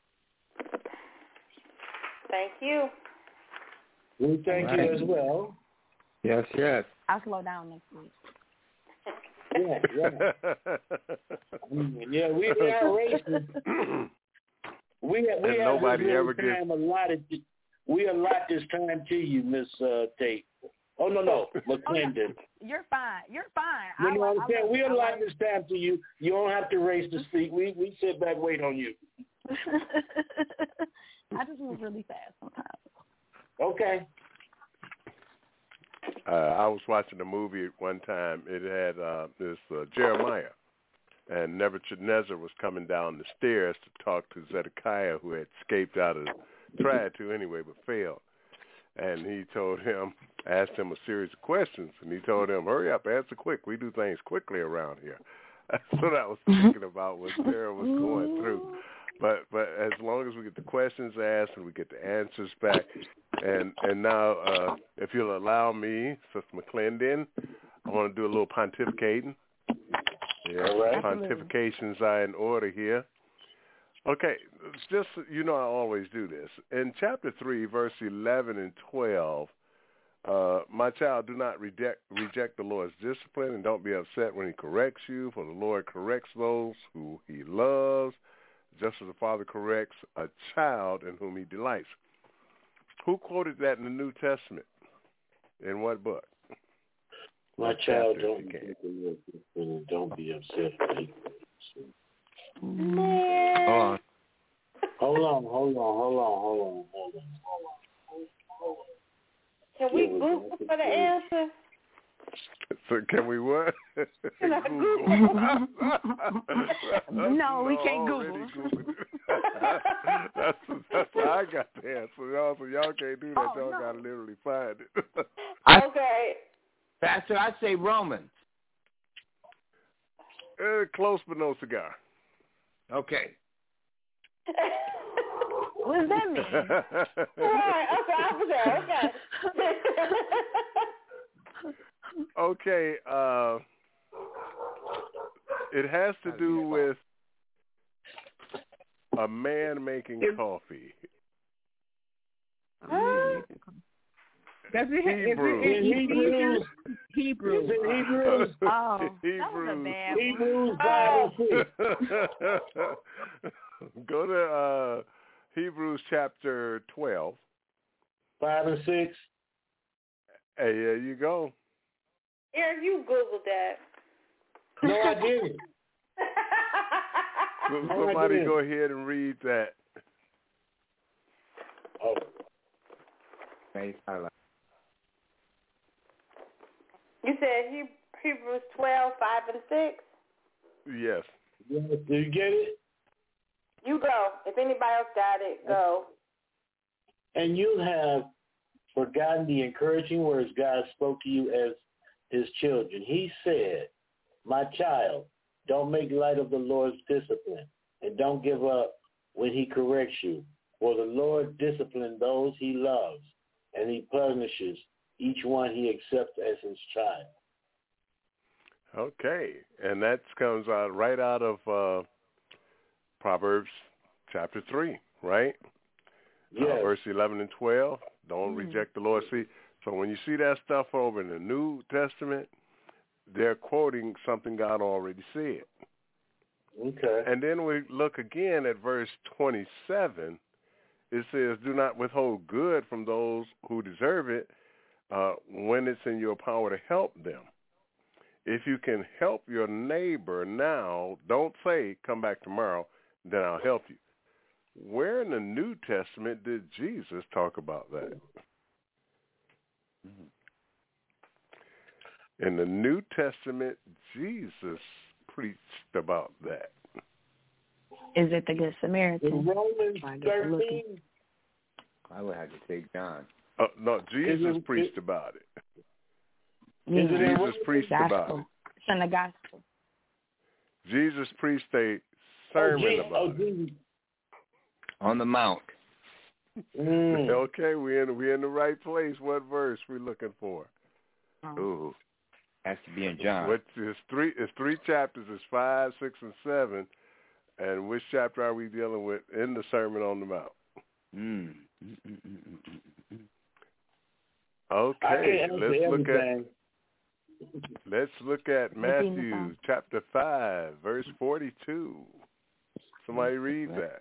Thank you. We thank right. you as well. Yes, yes. I'll slow down next week. yeah, yeah. yeah, we we are racing. We have, we and have nobody ever gets. Allotted to, we allot this time to you, Miss uh, Tate. Oh no, no, McClendon. Oh, no. You're fine. You're fine. You know what I'm saying? We allot like... this time to you. You don't have to race the seat. We we sit back, wait on you. I just move really fast sometimes. Okay. Uh, I was watching a movie one time. It had uh, this uh, Jeremiah. And Nebuchadnezzar was coming down the stairs to talk to Zedekiah, who had escaped out of, tried to anyway, but failed. and he told him, asked him a series of questions, and he told him, hurry up, answer quick. We do things quickly around here. That's what I was thinking about what Sarah was going through. But but as long as we get the questions asked and we get the answers back, and and now uh, if you'll allow me, Sister McClendon, I want to do a little pontificating. Yeah, all right. Pontifications are in order here. Okay, just, you know I always do this. In chapter three, verse eleven and twelve, uh, my child, do not reject, reject the Lord's discipline, and don't be upset when he corrects you, for the Lord corrects those who he loves, just as the Father corrects a child in whom he delights. Who quoted that in the New Testament? In what book? My what child, chapter, don't reject the Lord's discipline, and don't be upset when he corrects you. Hold on. Hold on, hold on, hold on, hold on, hold on, hold on, hold on. Can we Google for the answer? So can we what? Can I Google? No, we can't already Google. that's that's how I got the answer. Y'all, so y'all can't do that. Oh, y'all no. gotta literally find it. Okay. Pastor, I say Romans. uh, close but no cigar. Okay. What does that mean? Right. Okay. I was there. Okay. Okay. Uh, it has to do with a man making coffee. Does it Hebrews. Is it Hebrews? Hebrews. Is it Hebrews? Oh, Hebrews. that was a bad one. Hebrews five and six. Go to uh, Hebrews chapter twelve. Five and six. Hey, there you go. Eric, you Googled that. No, I didn't. So No, I somebody didn't. go ahead and read that. Oh. You said he, Hebrews twelve, five and six? Yes. Yeah, do you get it? You go. If anybody else got it, go. And you have forgotten the encouraging words God spoke to you as his children. He said, my child, don't make light of the Lord's discipline, and don't give up when he corrects you. For the Lord disciplines those he loves, and he punishes each one he accepts as his child. Okay, and that comes out right out of uh, Proverbs chapter three, right? Yes. Uh, verse eleven and twelve. Don't Mm. reject the Lord. See, so when you see that stuff over in the New Testament, they're quoting something God already said. Okay. And then we look again at verse twenty-seven. It says, do not withhold good from those who deserve it uh, when it's in your power to help them. If you can help your neighbor now, don't say, come back tomorrow, then I'll help you. Where in the New Testament did Jesus talk about that? In the New Testament, Jesus preached about that. Is it the Good Samaritan? In Romans I guess I'm looking. thirteen, I would have to take John. Uh, no, Jesus Is it- preached about it. Yeah. Is it in Jesus Romans? preached about it. Gospel. It's in the gospel. Jesus preached a oh, sermon Jesus, about oh, it. Jesus. On the Mount. Mm. Okay, we in we in the right place. What verse we looking for? Oh. Ooh. Has to be in John. What is three? It's three chapters. It's five, six, and seven. And which chapter are we dealing with in the Sermon on the Mount? Mm. Mm, mm, mm, mm, mm, mm. I Okay, can't let's answer look at everything. let's look at Redeem the Matthew song. chapter five, verse forty-two. Somebody read that.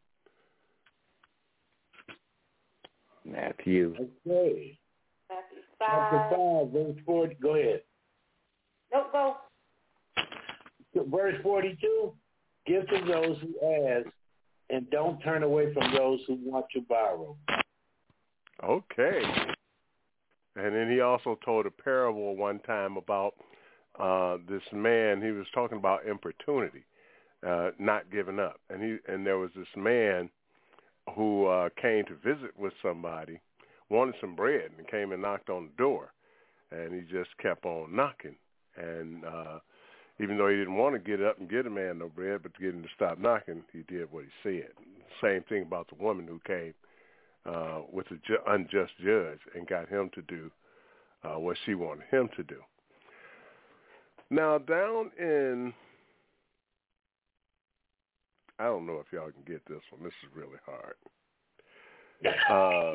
Matthew. Okay. Matthew Chapter five. five, verse forty. Go ahead. Nope, go. Verse forty-two. Give to those who ask, and don't turn away from those who want to borrow. Okay. And then he also told a parable one time about uh, this man. He was talking about importunity, uh, not giving up. And he and there was this man who uh, came to visit with somebody. wanted some bread and came and knocked on the door. And he just kept on knocking. And uh, even though he didn't want to get up and get a man no bread, but to get him to stop knocking, he did what he said. Same thing about the woman who came uh, with an ju- unjust judge and got him to do uh, what she wanted him to do. Now, down in, I don't know if y'all can get this one. This is really hard. Uh,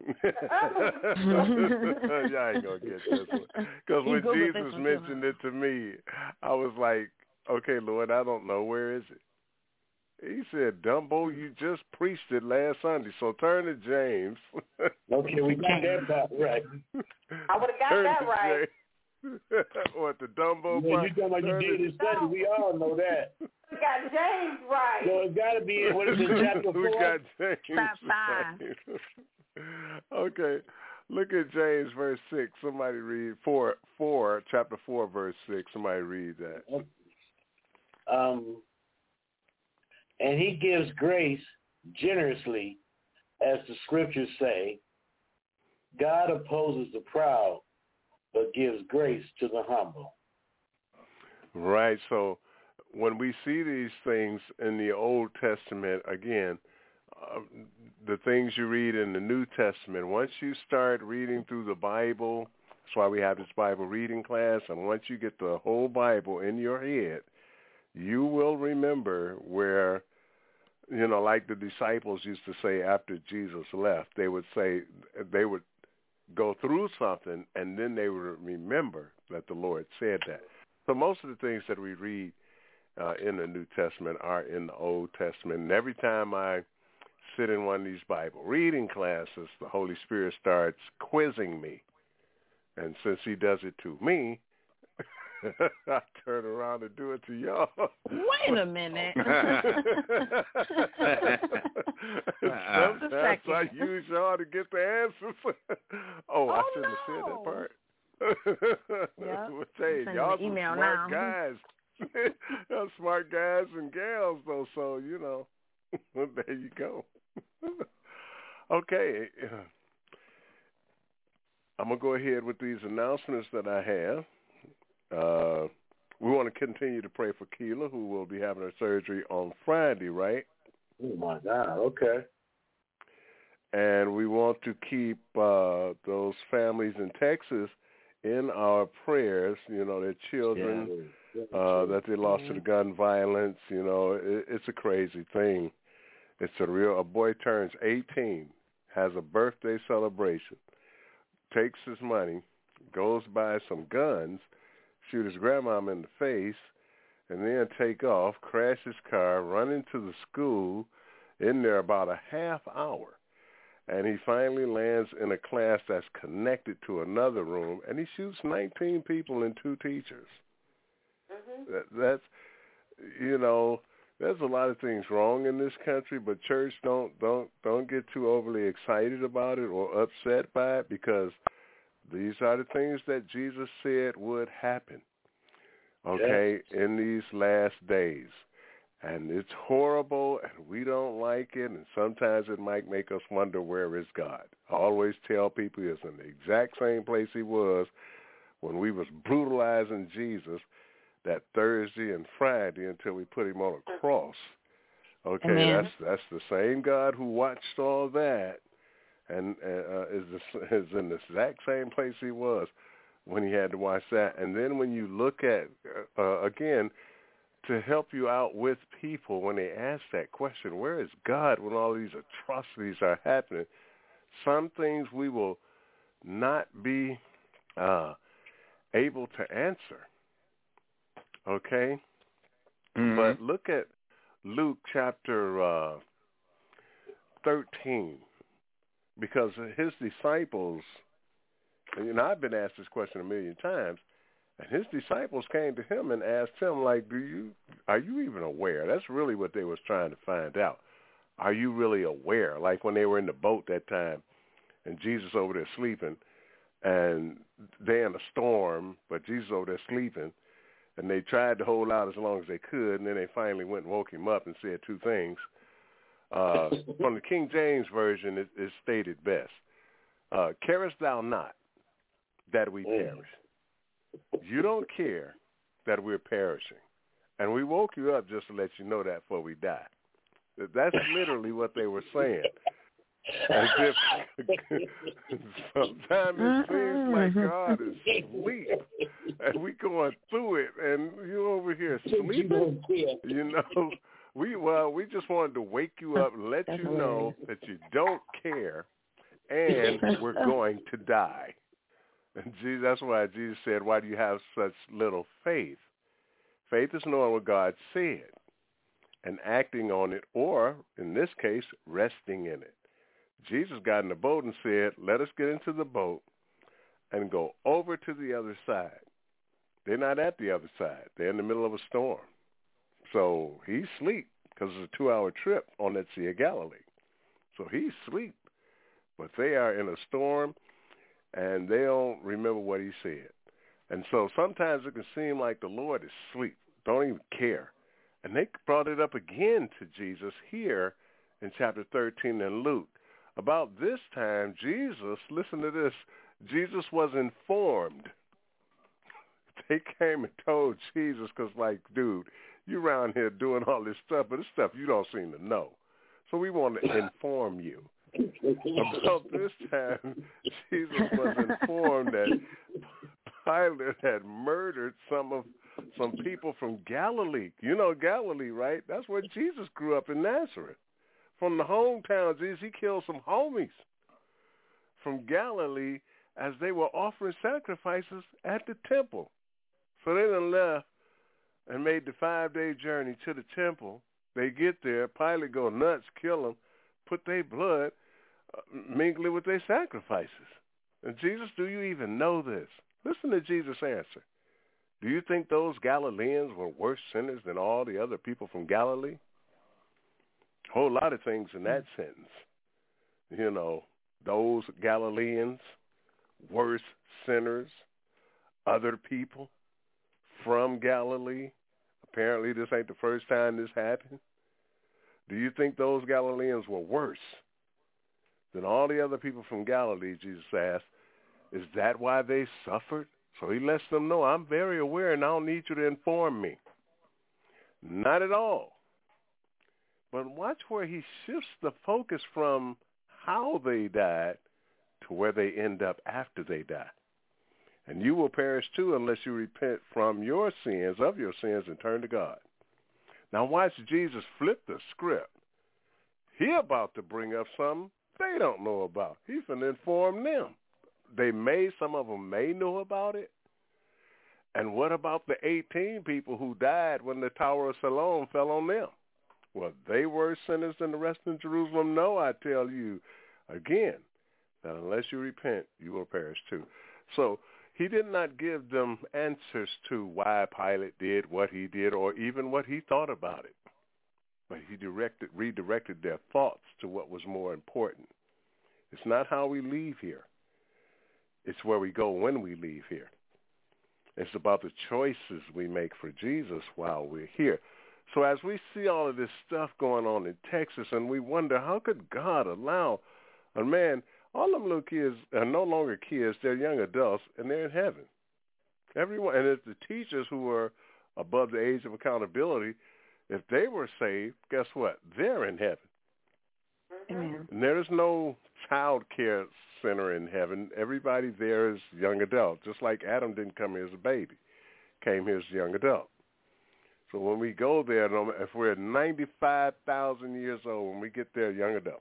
y'all ain't gonna get this one, because when Jesus mentioned it to me, I was like, "Okay, Lord, I don't know. Where is it?" He said, "Dumbo, you just preached it last Sunday, so turn to James." Okay, we got that part right. I would have got turn that right. What, the Dumbo yeah, part? You talking about you did this study? We all know that. We got James right. So it's got to be, what is it, chapter four? We got James Chapter five. Okay, look at James verse six. Somebody read four, four, chapter four, verse six. Somebody read that. Um, and he gives grace generously, as the scriptures say. God opposes the proud, but gives grace to the humble. Right. So when we see these things in the Old Testament, again, uh, the things you read in the New Testament, once you start reading through the Bible, that's why we have this Bible reading class, and once you get the whole Bible in your head, you will remember where, you know, like the disciples used to say after Jesus left, they would say, they would go through something, and then they would remember that the Lord said that. So most of the things that we read uh, in the New Testament are in the Old Testament. And every time I sit in one of these Bible reading classes, the Holy Spirit starts quizzing me. And since he does it to me, I turn around and do it to y'all. Wait a minute. Sometimes I use y'all to get the answers. oh, oh, I shouldn't no. have said that part. Yep. Hey, y'all some email smart now. guys. Y'all smart guys and gals, though, so, you know, there you go. Okay. I'm going to go ahead with these announcements that I have. Uh, we want to continue to pray for Keela, who will be having her surgery on Friday, right? Oh, my God. Okay. And we want to keep uh, those families in Texas in our prayers, you know, their children yeah, uh, that they lost mm-hmm. to the gun violence. You know, it, it's a crazy thing. It's a real, a boy turns eighteen, has a birthday celebration, takes his money, goes buy some guns, shoot his grandmama in the face, and then take off, crash his car, run into the school, in there about a half hour. And he finally lands in a class that's connected to another room, and he shoots nineteen people and two teachers. Mm-hmm. That, that's, you know, there's a lot of things wrong in this country, but church don't don't don't get too overly excited about it or upset by it, because these are the things that Jesus said would happen, okay, yes. in these last days. And it's horrible, and we don't like it, and sometimes it might make us wonder, where is God? I always tell people he's in the exact same place he was when we was brutalizing Jesus that Thursday and Friday until we put him on a cross. Okay, Amen. that's that's the same God who watched all that, and uh, is, the, is in the exact same place he was when he had to watch that. And then when you look at, uh, again, to help you out with people when they ask that question, where is God when all these atrocities are happening? Some things we will not be uh, able to answer, okay? Mm-hmm. But look at Luke chapter uh, thirteen, because his disciples, and you know, I've been asked this question a million times, and his disciples came to him and asked him, like, do you, are you even aware? That's really what they was trying to find out. Are you really aware? Like when they were in the boat that time, and Jesus over there sleeping, and they in a storm, but Jesus over there sleeping, and they tried to hold out as long as they could, and then they finally went and woke him up and said two things. Uh, from the King James Version, it, it stated best. Uh, uh, carest thou not that we perish? You don't care that we're perishing. And we woke you up just to let you know that before we die. That's literally what they were saying. As if sometimes it seems like God is asleep, and we going through it, and you over here sleeping. You know, we well, we just wanted to wake you up and let you know that you don't care, and we're going to die. And Jesus, that's why Jesus said, "Why do you have such little faith?" Faith is knowing what God said and acting on it, or in this case, resting in it. Jesus got in the boat and said, let us get into the boat and go over to the other side. They're not at the other side. They're in the middle of a storm. So he's asleep because it's a two-hour trip on that Sea of Galilee. So he's asleep. But they are in a storm, and they don't remember what he said. And so sometimes it can seem like the Lord is asleep, don't even care. And they brought it up again to Jesus here in chapter thirteen in Luke. About this time, Jesus, listen to this, Jesus was informed. They came and told Jesus because, like, dude, you around here doing all this stuff, but it's stuff you don't seem to know. So we want to inform you. About this time, Jesus was informed that Pilate had murdered some of some people from Galilee. You know Galilee, right? That's where Jesus grew up in Nazareth. From the hometown, Jesus, he killed some homies from Galilee as they were offering sacrifices at the temple. So they done left and made the five-day journey to the temple. They get there, Pilate go nuts, kill them, put their blood, uh, mingle it with their sacrifices. And Jesus, do you even know this? Listen to Jesus' answer. Do you think those Galileans were worse sinners than all the other people from Galilee? A whole lot of things in that sentence. You know, those Galileans, worse sinners, other people from Galilee. Apparently this ain't the first time this happened. Do you think those Galileans were worse than all the other people from Galilee, Jesus asked? Is that why they suffered? So he lets them know, I'm very aware and I don't need you to inform me. Not at all. But watch where he shifts the focus from how they died to where they end up after they die. And you will perish too unless you repent from your sins, of your sins, and turn to God. Now watch Jesus flip the script. He about to bring up something they don't know about. He's going to inform them. They may, some of them may know about it. And what about the eighteen people who died when the Tower of Siloam fell on them? Well, they were sinners than the rest of Jerusalem? No, I tell you again, that unless you repent, you will perish too. So he did not give them answers to why Pilate did what he did or even what he thought about it. But he directed, redirected their thoughts to what was more important. It's not how we leave here. It's where we go when we leave here. It's about the choices we make for Jesus while we're here. So as we see all of this stuff going on in Texas, and we wonder, how could God allow a man, all them little kids are no longer kids, they're young adults, and they're in heaven. Everyone, and it's the teachers who are above the age of accountability, if they were saved, guess what? They're in heaven. Amen. And there is no child care center in heaven. Everybody there is young adult, just like Adam didn't come here as a baby, came here as a young adult. So when we go there, if we're ninety-five thousand years old, when we get there, young adult.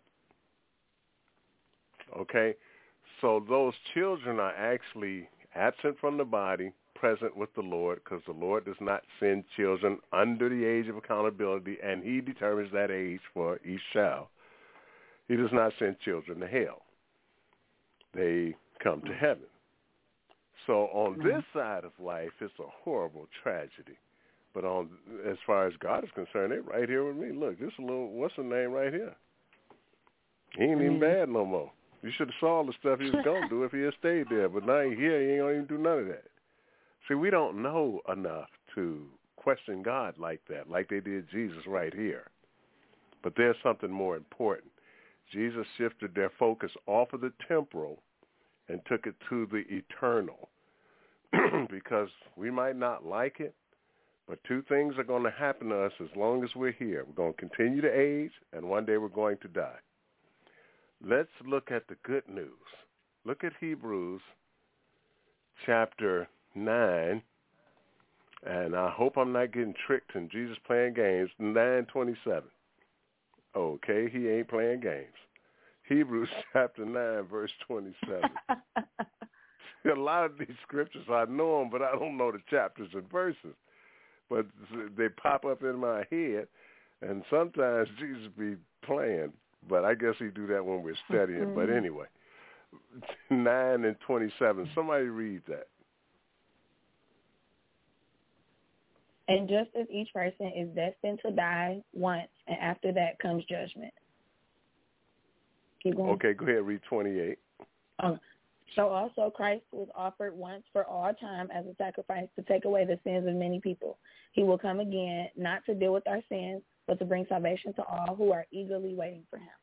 Okay? So those children are actually absent from the body, present with the Lord, because the Lord does not send children under the age of accountability, and he determines that age for each child. He does not send children to hell. They come to heaven. So on this side of life, it's a horrible tragedy. But on as far as God is concerned, they're right here with me. Look, this little, what's the name right here? He ain't even bad no more. You should have saw the stuff he was going to do if he had stayed there. But now he's here, he ain't going to even do none of that. See, we don't know enough to question God like that, like they did Jesus right here. But there's something more important. Jesus shifted their focus off of the temporal and took it to the eternal. Because we might not like it, but two things are going to happen to us as long as we're here. We're going to continue to age, and one day we're going to die. Let's look at the good news. Look at Hebrews chapter nine, and I hope I'm not getting tricked and Jesus playing games, nine twenty-seven. Okay, he ain't playing games. Hebrews chapter nine, verse twenty-seven. A lot of these scriptures, I know them, but I don't know the chapters and verses. But they pop up in my head, and sometimes Jesus be playing, but I guess he do that when we're studying. Mm-hmm. But anyway, nine and twenty-seven. Somebody read that. And just as each person is destined to die once, and after that comes judgment. Keep going. Okay, go ahead, read twenty-eight. Um, so also Christ was offered once for all time as a sacrifice to take away the sins of many people. He will come again, not to deal with our sins, but to bring salvation to all who are eagerly waiting for him.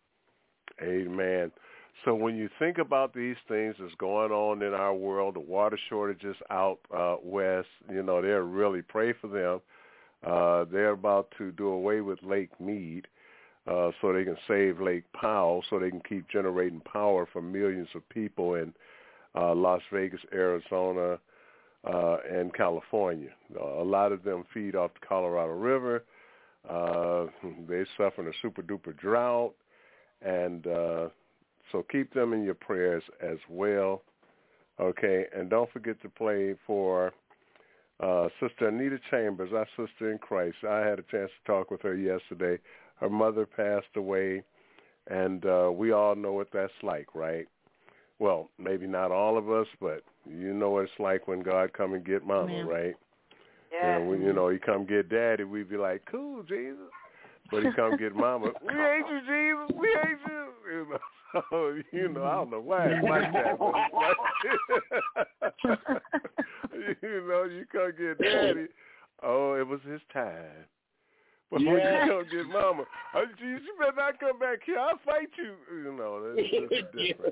Amen. So when you think about these things that's going on in our world, the water shortages out uh, west, you know, they're really, pray for them. Uh, they're about to do away with Lake Mead uh, so they can save Lake Powell, so they can keep generating power for millions of people in uh, Las Vegas, Arizona, uh, and California. Uh, a lot of them feed off the Colorado River. Uh, they're suffering a super-duper drought, and uh, so keep them in your prayers as well, okay? And don't forget to pray for uh, Sister Anita Chambers, our sister in Christ. I had a chance to talk with her yesterday. Her mother passed away, and uh, we all know what that's like, right? Well, maybe not all of us, but you know what it's like when God come and get Mama, yeah. right? Yeah. And when, you know, he come get Daddy, we be like, cool, Jesus. But he come get Mama. We hate you, Jesus. We hate you. You know, so, you know, I don't know why it's like that. But it's like, you know, you come get Daddy. Oh, it was his time. But yeah. when you come get Mama, oh, Jesus, you better not come back here. I'll fight you. You know, that's, that's different.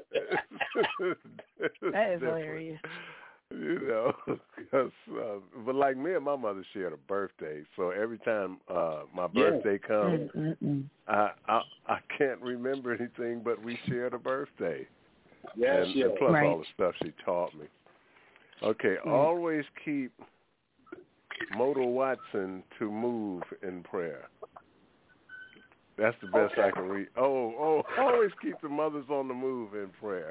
That is hilarious. You know, cause, uh, but like me and my mother shared a birthday, so every time uh, my birthday yeah. comes, mm-mm. I, I I can't remember anything, but we shared a birthday. Yes, and, yeah. and plus right. all the stuff she taught me. Okay, mm. always keep Moto Watson to move in prayer. That's the best okay. I can read. Oh, oh, always keep the mothers on the move in prayer.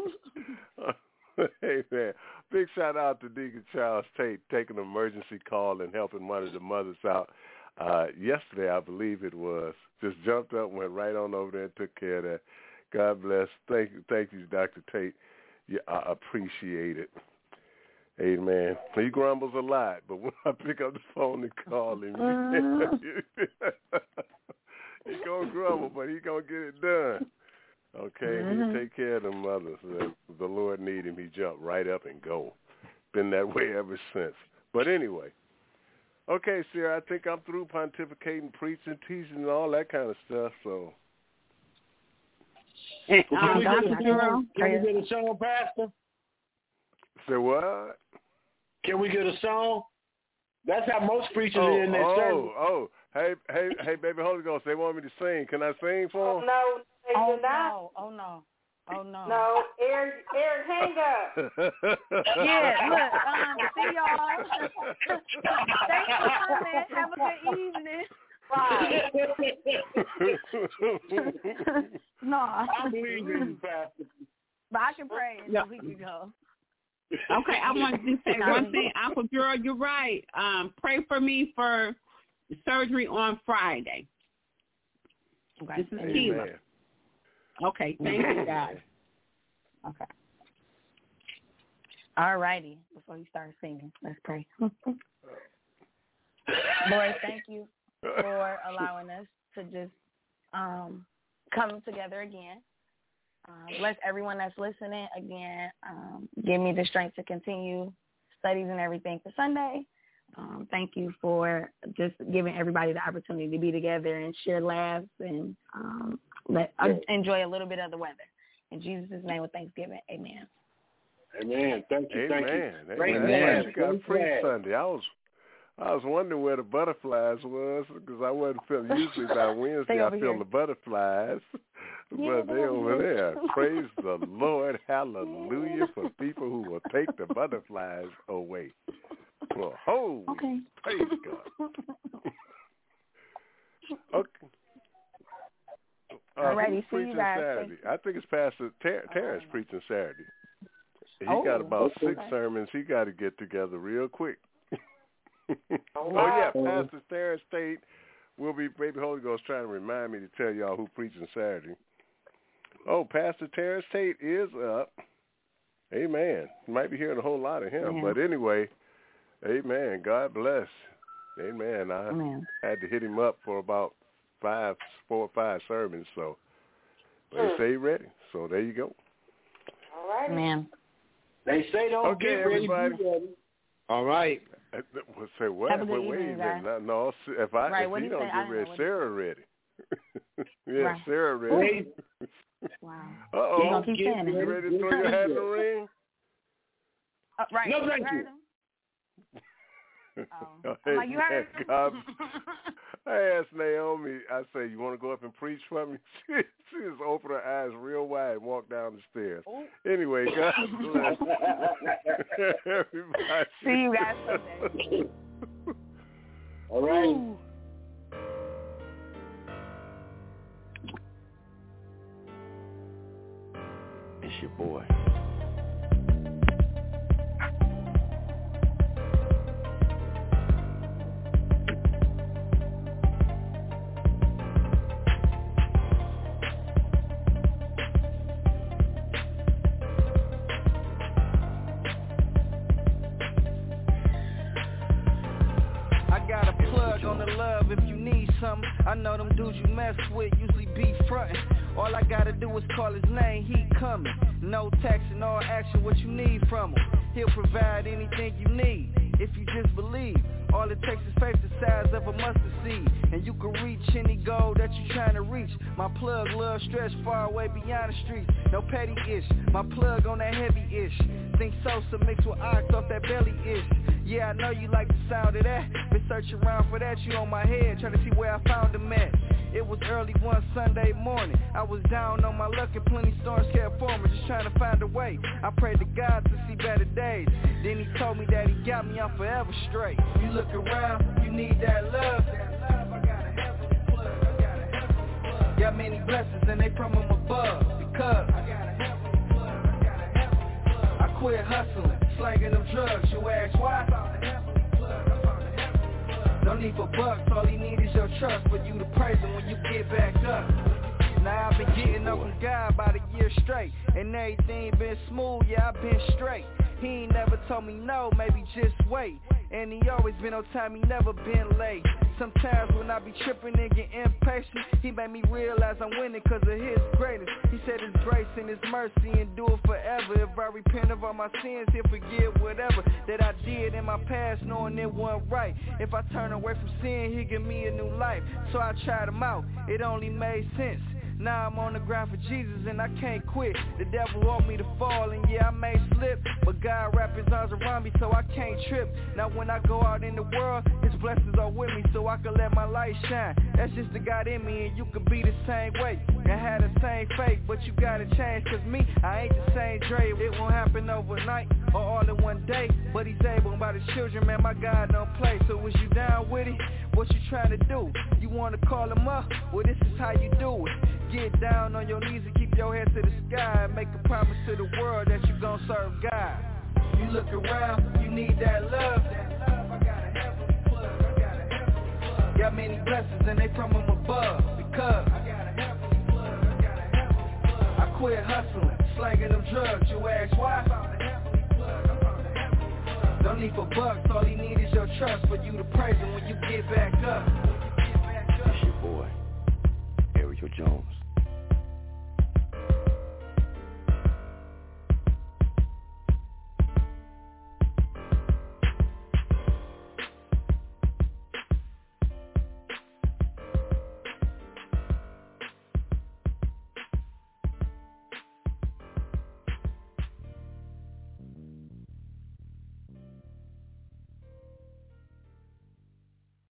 Hey, man. Big shout out to Deacon Charles Tate taking an emergency call and helping one of the mothers out. Uh, yesterday, I believe it was. Just jumped up, went right on over there and took care of that. God bless. Thank you, thank you, Doctor Tate. Yeah, I appreciate it. Amen. He grumbles a lot, but when I pick up the phone and call him, uh. he gonna grumble, but he gonna get it done. Okay, mm-hmm. He take care of them mothers. If the Lord need him, he jump right up and go. Been that way ever since. But anyway, okay, Sarah, I think I'm through pontificating, preaching, teaching, and all that kind of stuff. So, hey, um, can, we get a song? Can we get a song, Pastor? Say what? Can we get a song? That's how most preachers oh, are in their oh, service. Oh, oh, hey, hey, hey, baby Holy Ghost, they want me to sing. Can I sing for them? Oh, no. Oh no! Oh no! Oh no! No, Eric, Eric, hang up. Yeah, look, um, see y'all. Thanks for coming. Have a good evening. No, I believe in you, Pastor. But I can pray until we can go. Okay, I want to say one thing, Uncle Girl. You're right. Um, pray for me for surgery on Friday. Okay. This is Sheila. Okay, thank you, guys. Okay. All righty. Before you start singing, let's pray. Lord, thank you for allowing us to just um, come together again. Um, bless everyone that's listening again. Um, give me the strength to continue studies and everything for Sunday. Um, thank you for just giving everybody the opportunity to be together and share laughs and um, let uh, enjoy a little bit of the weather. In Jesus' name with thanksgiving, amen. Amen. Thank you. Amen. Thank you. Amen. Great Amen. man. You got Great free man. Sunday. I was, I was wondering where the butterflies was because I wasn't feeling. Usually by Wednesday I feel here. the butterflies, Yeah, but they over there. Praise the Lord, hallelujah for people who will take the butterflies away. Well, holy, okay. praise God. Okay. Uh, Alrighty, who's see you preaching guys. Saturday? I think it's Pastor Ter- Terrence Oh. preaching Saturday. He Oh, got about okay. six sermons. He got to get together real quick. All Oh yeah, right. Pastor Terrence Tate will be. Baby Holy Ghost trying to remind me to tell y'all who preaching Saturday. Oh, Pastor Terrence Tate is up. Amen. You might be hearing a whole lot of him, Yeah. but anyway, amen. God bless. Amen. I Amen. had to hit him up for about five, four or five sermons, so but he say he ready. So there you go. All right. Amen. They say don't Okay, get ready. everybody. Be ready. All right. Uh, well, say what? Have a good Wait, wait a evening, minute. guys. No, no, if I Right, if what he did he don't say? I get didn't know ready, what he Sarah ready. yeah, Right. Sarah ready. Wow. Uh oh. You gonna keep saying it? You ready to throw your hat in the ring? Uh, right. No, you thank heard you. him? Oh. Oh, I'm like, you heard him? God. I asked Naomi, I say, you want to go up and preach for me? She, she just opened her eyes real wide and walked down the stairs. Oh. Anyway, God bless everybody. See you guys Sunday. All right. It's your boy. On the love if you need something. I know them dudes you mess with usually be frontin'. All I gotta do is call his name, he coming. No text and all action, what you need from him. He'll provide anything you need if you just believe. All it takes is faith the size of a mustard seed, and you can reach any goal that you're trying to reach. My plug love stretch far away beyond the streets. No petty ish, my plug on that heavy ish. Think Sosa mixed with ox off that belly ish. Yeah, I know you like the sound of that. Been searching around for that, you on my head, trying to see where I found him at. It was early one Sunday morning. I was down on my luck and plenty storms kept forming, just trying to find a way. I prayed to God to see better days. Then he told me that he got me on forever straight. You look around, you need that love. That love, I got a heavenly plug. I got a heavenly plug. Got many blessings and they from him above. Because I got a heavenly plug. I got a heavenly plug. I quit hustling, slanging them drugs. You ask why? I found a heavenly plug. I found a heavenly plug. No need for bucks, all he need is your trust for you to praise him when you get back up. Now I've been getting up from God about a year straight, and everything been smooth, yeah, I've been straight. He ain't never told me no, maybe just wait. And he always been on time, he never been late. Sometimes when I be tripping and get impatient, he made me realize I'm winning cause of his greatness. He said his grace and his mercy endure forever. If I repent of all my sins, he'll forgive whatever that I did in my past, knowing it wasn't right. If I turn away from sin, he'll give me a new life. So I tried him out, it only made sense. Now I'm on the ground for Jesus and I can't quit. The devil want me to fall and yeah I may slip, but God wrap his arms around me so I can't trip. Now when I go out in the world, his blessings are with me so I can let my light shine. That's just the God in me and you could be the same way and have the same faith, but you gotta change cause me, I ain't the same Dre. It won't happen overnight or all in one day, but he's able by the children, man, my God don't play. So was you down with it? What you trying to do? You wanna call him up? Well this is how you do it. Get down on your knees and keep your head to the sky and make a promise to the world that you gon' serve God. You look around, you need that love. That love, I got a heavenly plug. I got a heavenly plug. Got many blessings and they from him above. Because I got a heavenly plug. I got a heavenly plug. I quit hustling, slanging them drugs. You ask why? I found a heavenly plug. I found a heavenly plug. No need for bucks, all he need is your trust for you to praise him when you get back up. It's your boy, Ariel Jones.